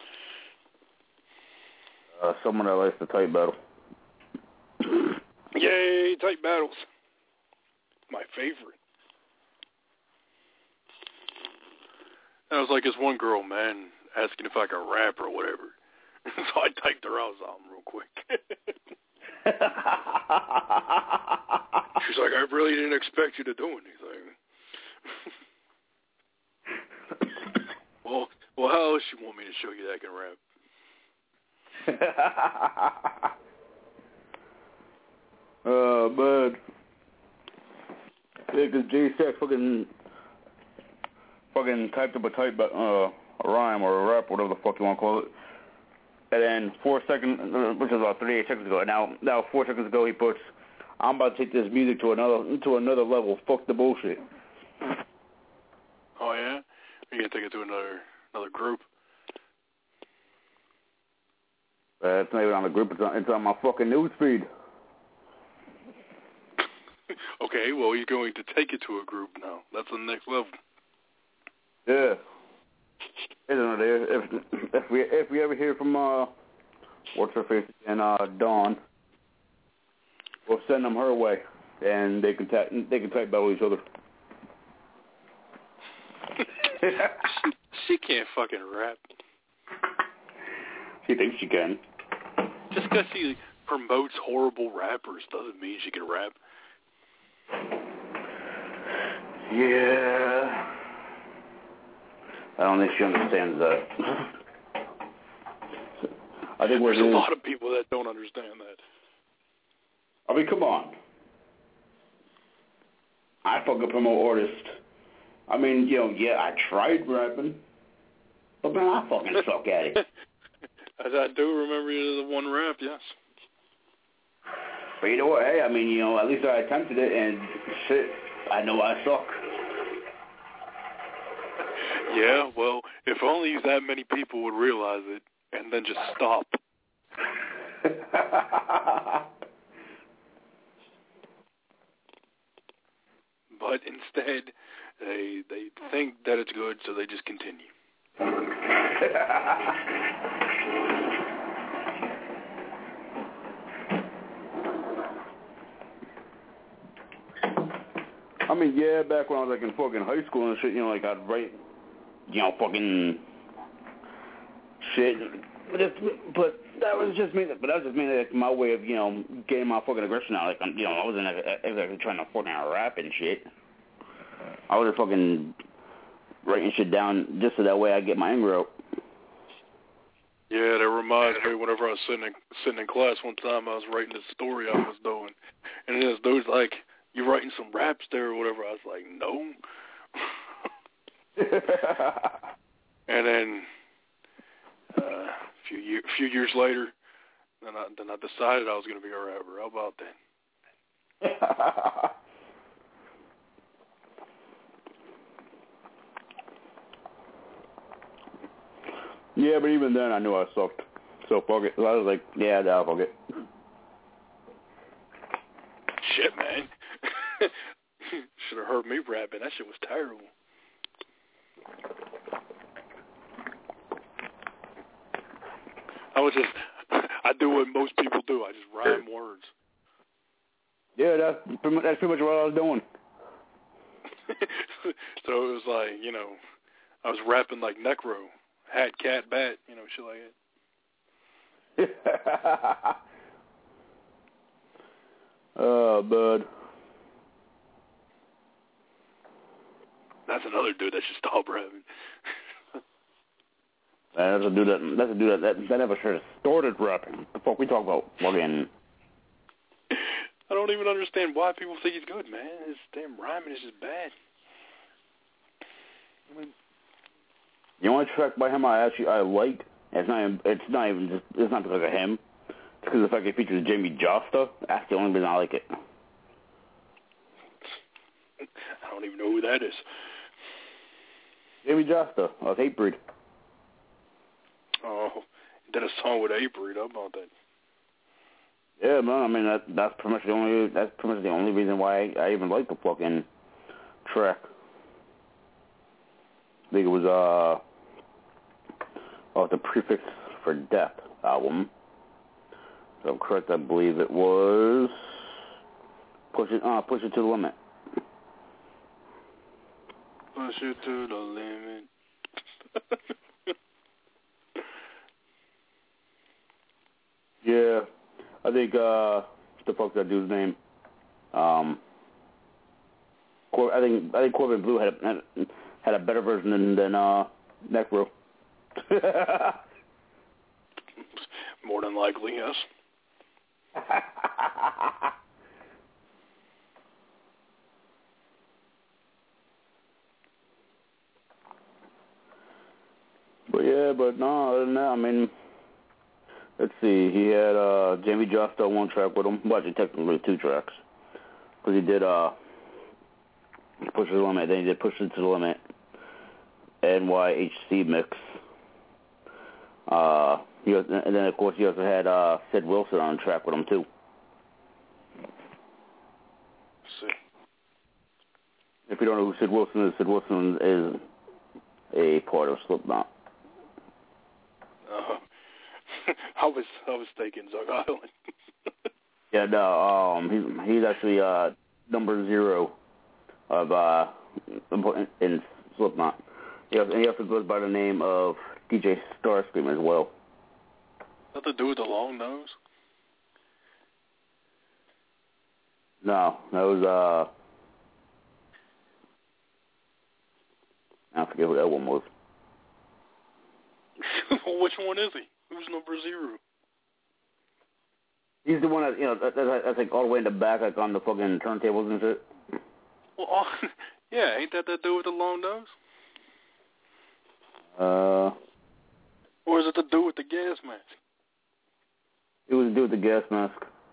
Uh, someone that likes the tight battle. Yay, tight battles. My favorite. That was like this one girl, man, asking if I could rap or whatever. So I typed her out something real quick. She's like, I really didn't expect you to do anything. well, well, how else you want me to show you that I can rap? Oh, man. Yeah, because J Stack fucking, fucking typed up a type, uh, a rhyme or a rap, whatever the fuck you want to call it. And then four seconds, which was about thirty-eight seconds ago. Now, now four seconds ago, he puts, "I'm about to take this music to another, to another level. Fuck the bullshit." Oh yeah, you gonna take it to another, another group? Uh, it's not even on the group. It's on, it's on my fucking news feed. Okay, well, he's going to take it to a group now. That's the next level. Yeah. Isn't it? If if we if we ever hear from uh, what's her face and uh Dawn, we'll send them her way, and they can ta- they can type battle each other. she, she can't fucking rap. She thinks she can. Just because she promotes horrible rappers doesn't mean she can rap. Yeah. I don't think she understands that. I think There's we're a lot of people that don't understand that. I mean, come on. I fucking promote artists. I mean, you know, yeah, I tried rapping, but man, I fucking suck at it. As I do remember the one rap, yes. But you know what? Hey, I mean, you know, at least I attempted it, and shit, I know I suck. Yeah, well, if only that many people would realize it and then just stop. But instead, they they think that it's good, so they just continue. I mean, yeah, back when I was like in fucking high school and shit, you know, like I'd write, you know, fucking shit. But, it's, but that was just me. But that was just me, like, my way of, you know, getting my fucking aggression out. Like, I'm, you know, I wasn't exactly trying to fucking rap and shit. I was just fucking writing shit down just so that way I get my anger out. Yeah, that reminds me. Whenever I was sitting in, sitting in class one time, I was writing this story I was doing, and this dude's like, "You writing some raps there or whatever?" I was like, "No." And then uh, a few year, few years later, then I then I decided I was going to be a rapper. How about that? Yeah, but even then I knew I sucked. So fuck it. So I was like, yeah, nah, fuck it. Shit, man. Should have heard me rapping. That shit was terrible. I was just, I do what most people do. I just rhyme words. Yeah, that's pretty much, that's pretty much what I was doing. So it was like, you know, I was rapping like Necro. Hat, cat, bat, you know, shit like that. Oh, bud. That's another dude that should stop rapping. That's a dude that, that's a dude that, that, that never should have started rapping. The fuck we talk about fucking... I don't even understand why people think he's good, man. His damn rhyming is just bad. I mean, the only track by him I actually I like, it's not even, it's not even just, it's not because of him. It's because of the fact it features Jamie Josta. That's the only reason I like it. I don't even know who that is. Jamie Josta of Hatebreed. Oh, he did a song with Hatebreed. How about that? Yeah, man. I mean, that that's pretty much the only that's pretty much the only reason why I, I even like the fucking track. I think it was uh off the Prefix for Death album. If I'm correct, I believe it was Push It uh Push It to the Limit. Push it to the limit. Yeah, I think uh what the fuck's that dude's name? Um, Cor- I think I think Corbin Blue had a, had, had a better version than than uh Necro. More than likely, yes. But yeah, but no, other than that, I mean, let's see. He had uh, Jamie Josta on one track with him. Well, actually, technically two tracks. Because he did uh, Push It to the Limit, then he did Push It to the Limit, N Y H C mix. Uh, he was, and then, of course, he also had uh, Sid Wilson on track with him, too. See. If you don't know who Sid Wilson is, Sid Wilson is a part of Slipknot. Uh, I was I was thinking Zug Island. Yeah, no, um, he's he's actually uh number zero of uh in, in Slipknot. He also, he also goes by the name of D J Starscream as well. Is that the dude with the long nose? No, that was uh I forget what that one was. Which one is he? Who's number zero? He's the one that, you know, that, that, that's like all the way in the back, like on the fucking turntables and shit. Well, oh, yeah, ain't that that dude with the long nose? Uh, or is it the dude with the gas mask? It was the dude with the gas mask.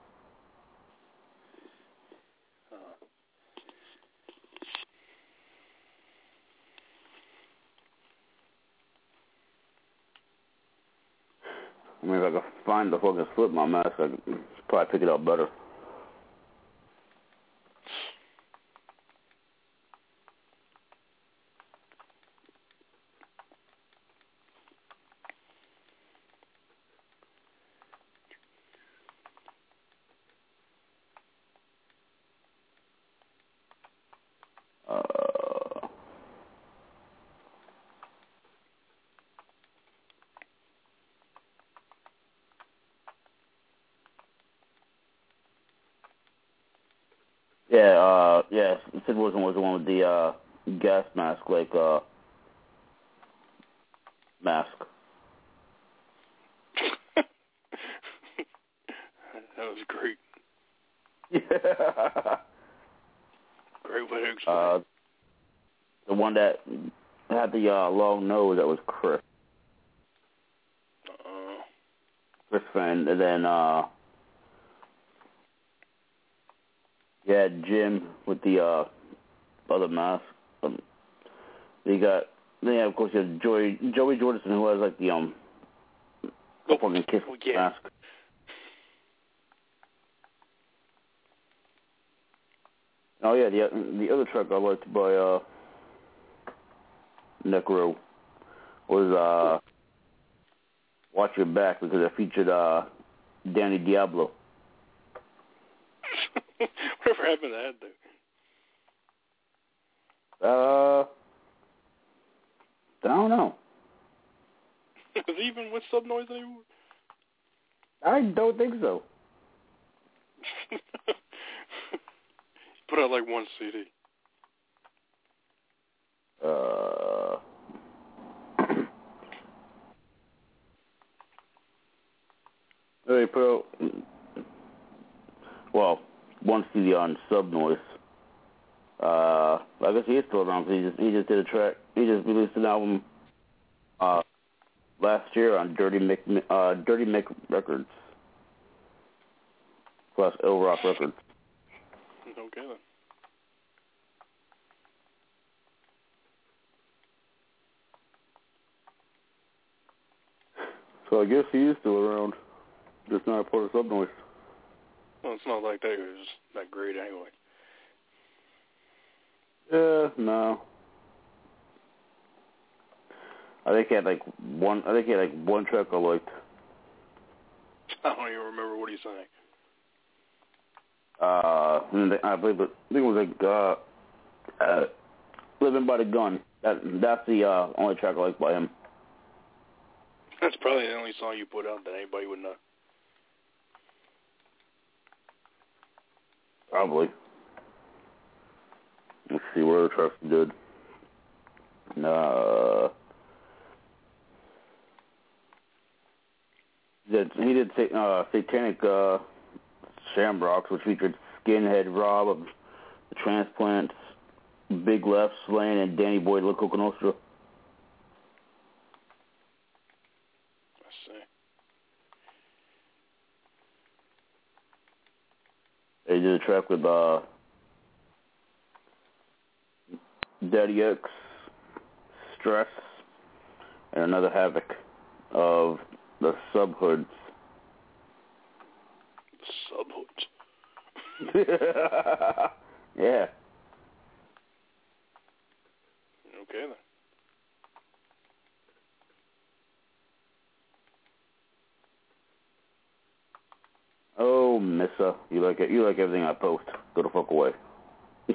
I mean, if I could find the fucking Slipknot mask, I could probably pick it up better. Uh, yeah, uh, yeah, Sid Wilson was the one with the, uh, gas mask, like, uh, mask. That was great. Yeah. Great way to explain. Uh, the one that had the uh, long nose, that was Chris. Uh, Chris Finn, and then uh, you had Jim with the uh, other mask. Um, you got, then yeah, of course you had Joey, Joey Jordison, who has like the um, oh, fucking Kiss oh, yeah. mask. Oh yeah, the the other track I liked by uh, Necro was uh, Watch Your Back, because it featured uh, Danny Diablo. Whatever happened to that dude? Uh, I don't know. Was he even with Subnoise anymore? I don't think so. Put out like one C D. Uh, they put out, well, one C D on Subnoise. Uh, I guess he is still around because he just, he just did a track. He just released an album uh, last year on Dirty Mick, uh, Dirty Mick Records. Plus Ill Rock Records. Okay then. So I guess he is still around. Just not a part of Subnoise. Well, it's not like they was that great anyway. Yeah, no. I think he had like one. I think he had like one track I liked. I don't even remember what he sang. Uh, I believe it. I think it was like uh, uh, "Living by the Gun." That that's the uh, only track I like by him. That's probably the only song you put out that anybody would know. Probably. Let's see what other tracks he did. Uh, he did, he did uh, Satanic uh, Shamrocks, which featured Skinhead Rob of the Transplants, Big Left, Slain, and Danny Boy La Coca Nostra. Let's see. They did a track with uh, Daddy X, Stress, and another Havoc of the Subhoods. Subhoods. Yeah. Okay then. Oh, Missa, you like it? You like everything I post? Go the fuck away. Go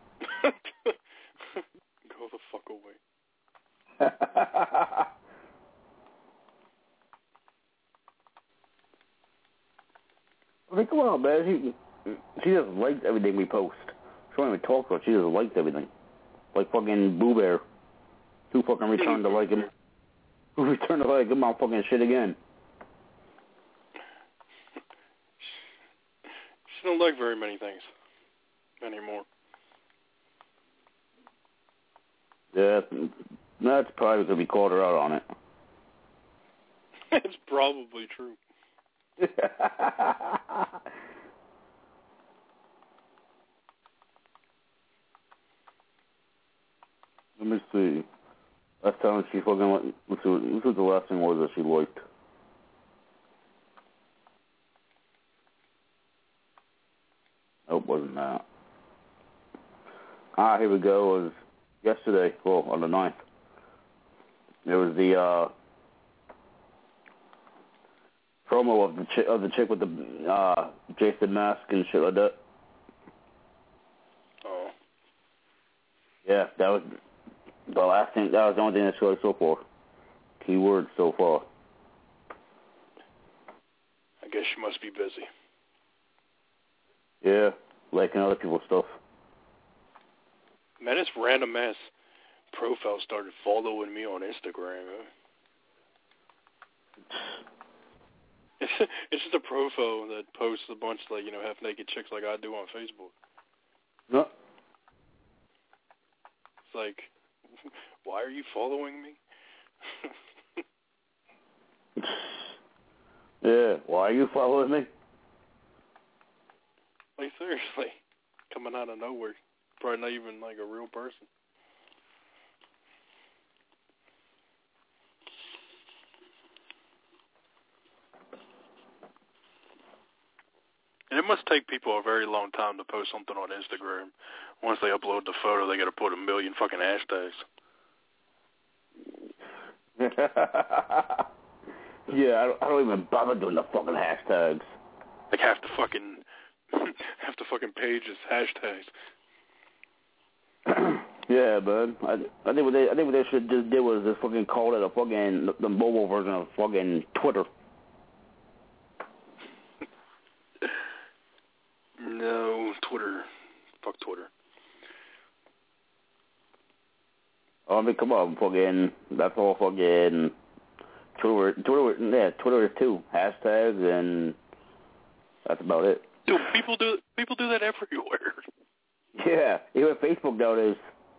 the fuck away. I mean, come on, man. She, she just likes everything we post. She don't even talk about it. She just likes everything. Like fucking Boo Bear. Who fucking returned to like him? Who returned to like him on fucking shit again? She don't like very many things anymore. Yeah, that's probably because we called her out on it. It's probably true. Let me see. Last time she fucking, let's see, what, let's see what the last thing was that she liked. Nope, wasn't that. Ah, here we go. It was yesterday, well, on the ninth. There was the uh, promo of the chick, of the chick with the uh, Jason mask and shit like that. Oh. Yeah, that was the last thing. That was the only thing that she liked so far. Keyword so far. I guess she must be busy. Yeah, liking other people's stuff. Man, this random ass profile started following me on Instagram. Huh? It's it's just a profile that posts a bunch of, like, you know, half naked chicks like I do on Facebook. No. It's like, why are you following me? Yeah, why are you following me? Like, seriously, coming out of nowhere. Probably not even like a real person. And it must take people a very long time to post something on Instagram. Once they upload the photo, they got to put a million fucking hashtags. Yeah, I don't, I don't even bother doing the fucking hashtags. Like half the fucking half the fucking page is hashtags. Yeah, bud. I, I think what they I think what they should just did was just fucking call it a fucking the mobile version of fucking Twitter. No, Twitter. Fuck Twitter. Oh, I mean, come on, fucking. That's all fucking. Twitter, Twitter, yeah, Twitter is two hashtags, and that's about it. Dude, people do people do that everywhere. Yeah, even Facebook nowadays.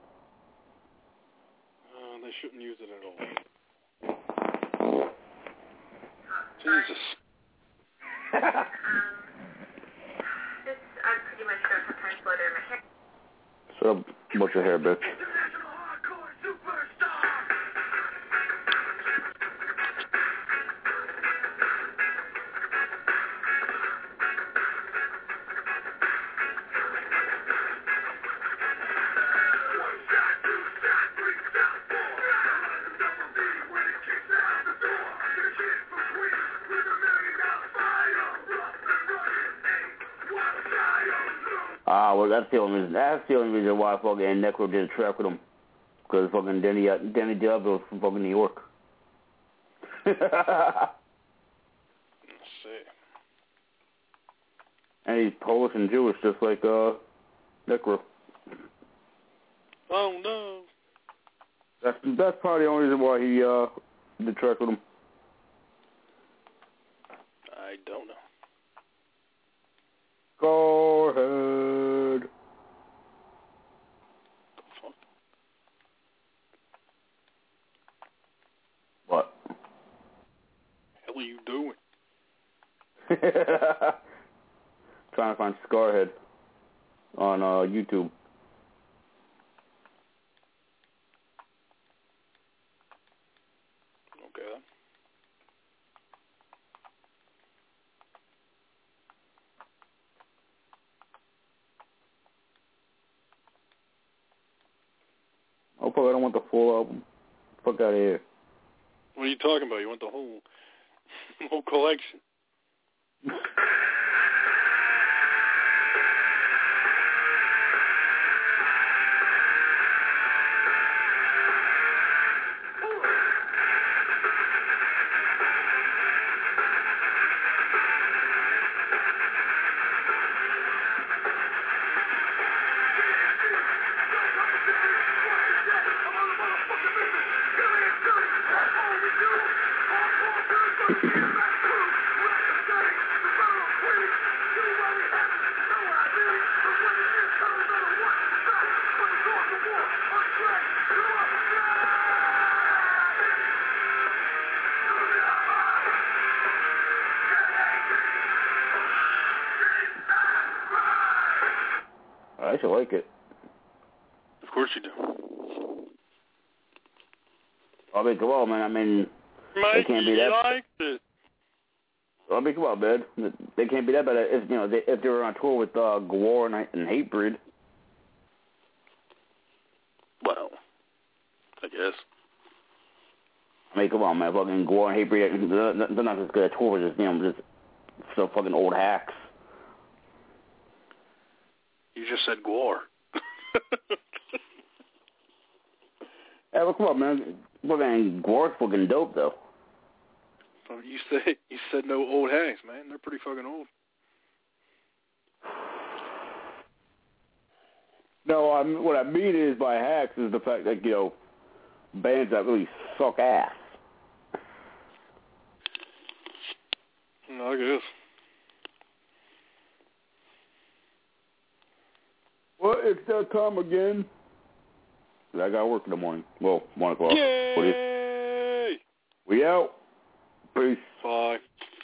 Uh, they shouldn't use it at all. Jesus. um, this, I'm pretty much going to sometimes blow their my hair. Shut up, what's your hair, bitch? Ah, uh, well, that's the only reason. That's the only reason why fucking Necro did a track with him, because fucking Denny uh, Denny Diablo's from fucking New York. Let's see. And he's Polish and Jewish, just like uh, Necro. Oh no. That's that's probably the only reason why he uh did a track with him. I don't know. Go ahead. What? The hell are you doing? Trying to find Scarhead on uh, YouTube. Okay then. Oh, fuck, I don't want the full album. Fuck out of here. What are you talking about? You want the whole whole collection? I should like it. Of course you do. I mean, come on, man. I mean, Mike, they can't be that. Liked it. I mean, come on, man. They can't be that bad if you know they, if they were on tour with uh, Gwar and, and Hatebreed. Well, I guess. I mean, come on, man. Fucking Gwar and Hatebreed, they're, they're not just good at tour. Just you know, just so fucking old hacks. You just said Gwar. Hey, well, come on, man. Fucking Gwar's fucking dope, though. You said you said no old hacks, man. They're pretty fucking old. No, I what I mean is by hacks is the fact that you know bands that really suck ass. I guess. Well, it's that time again. I got work in the morning. Well, one o'clock. Yay! We out. Peace. Bye.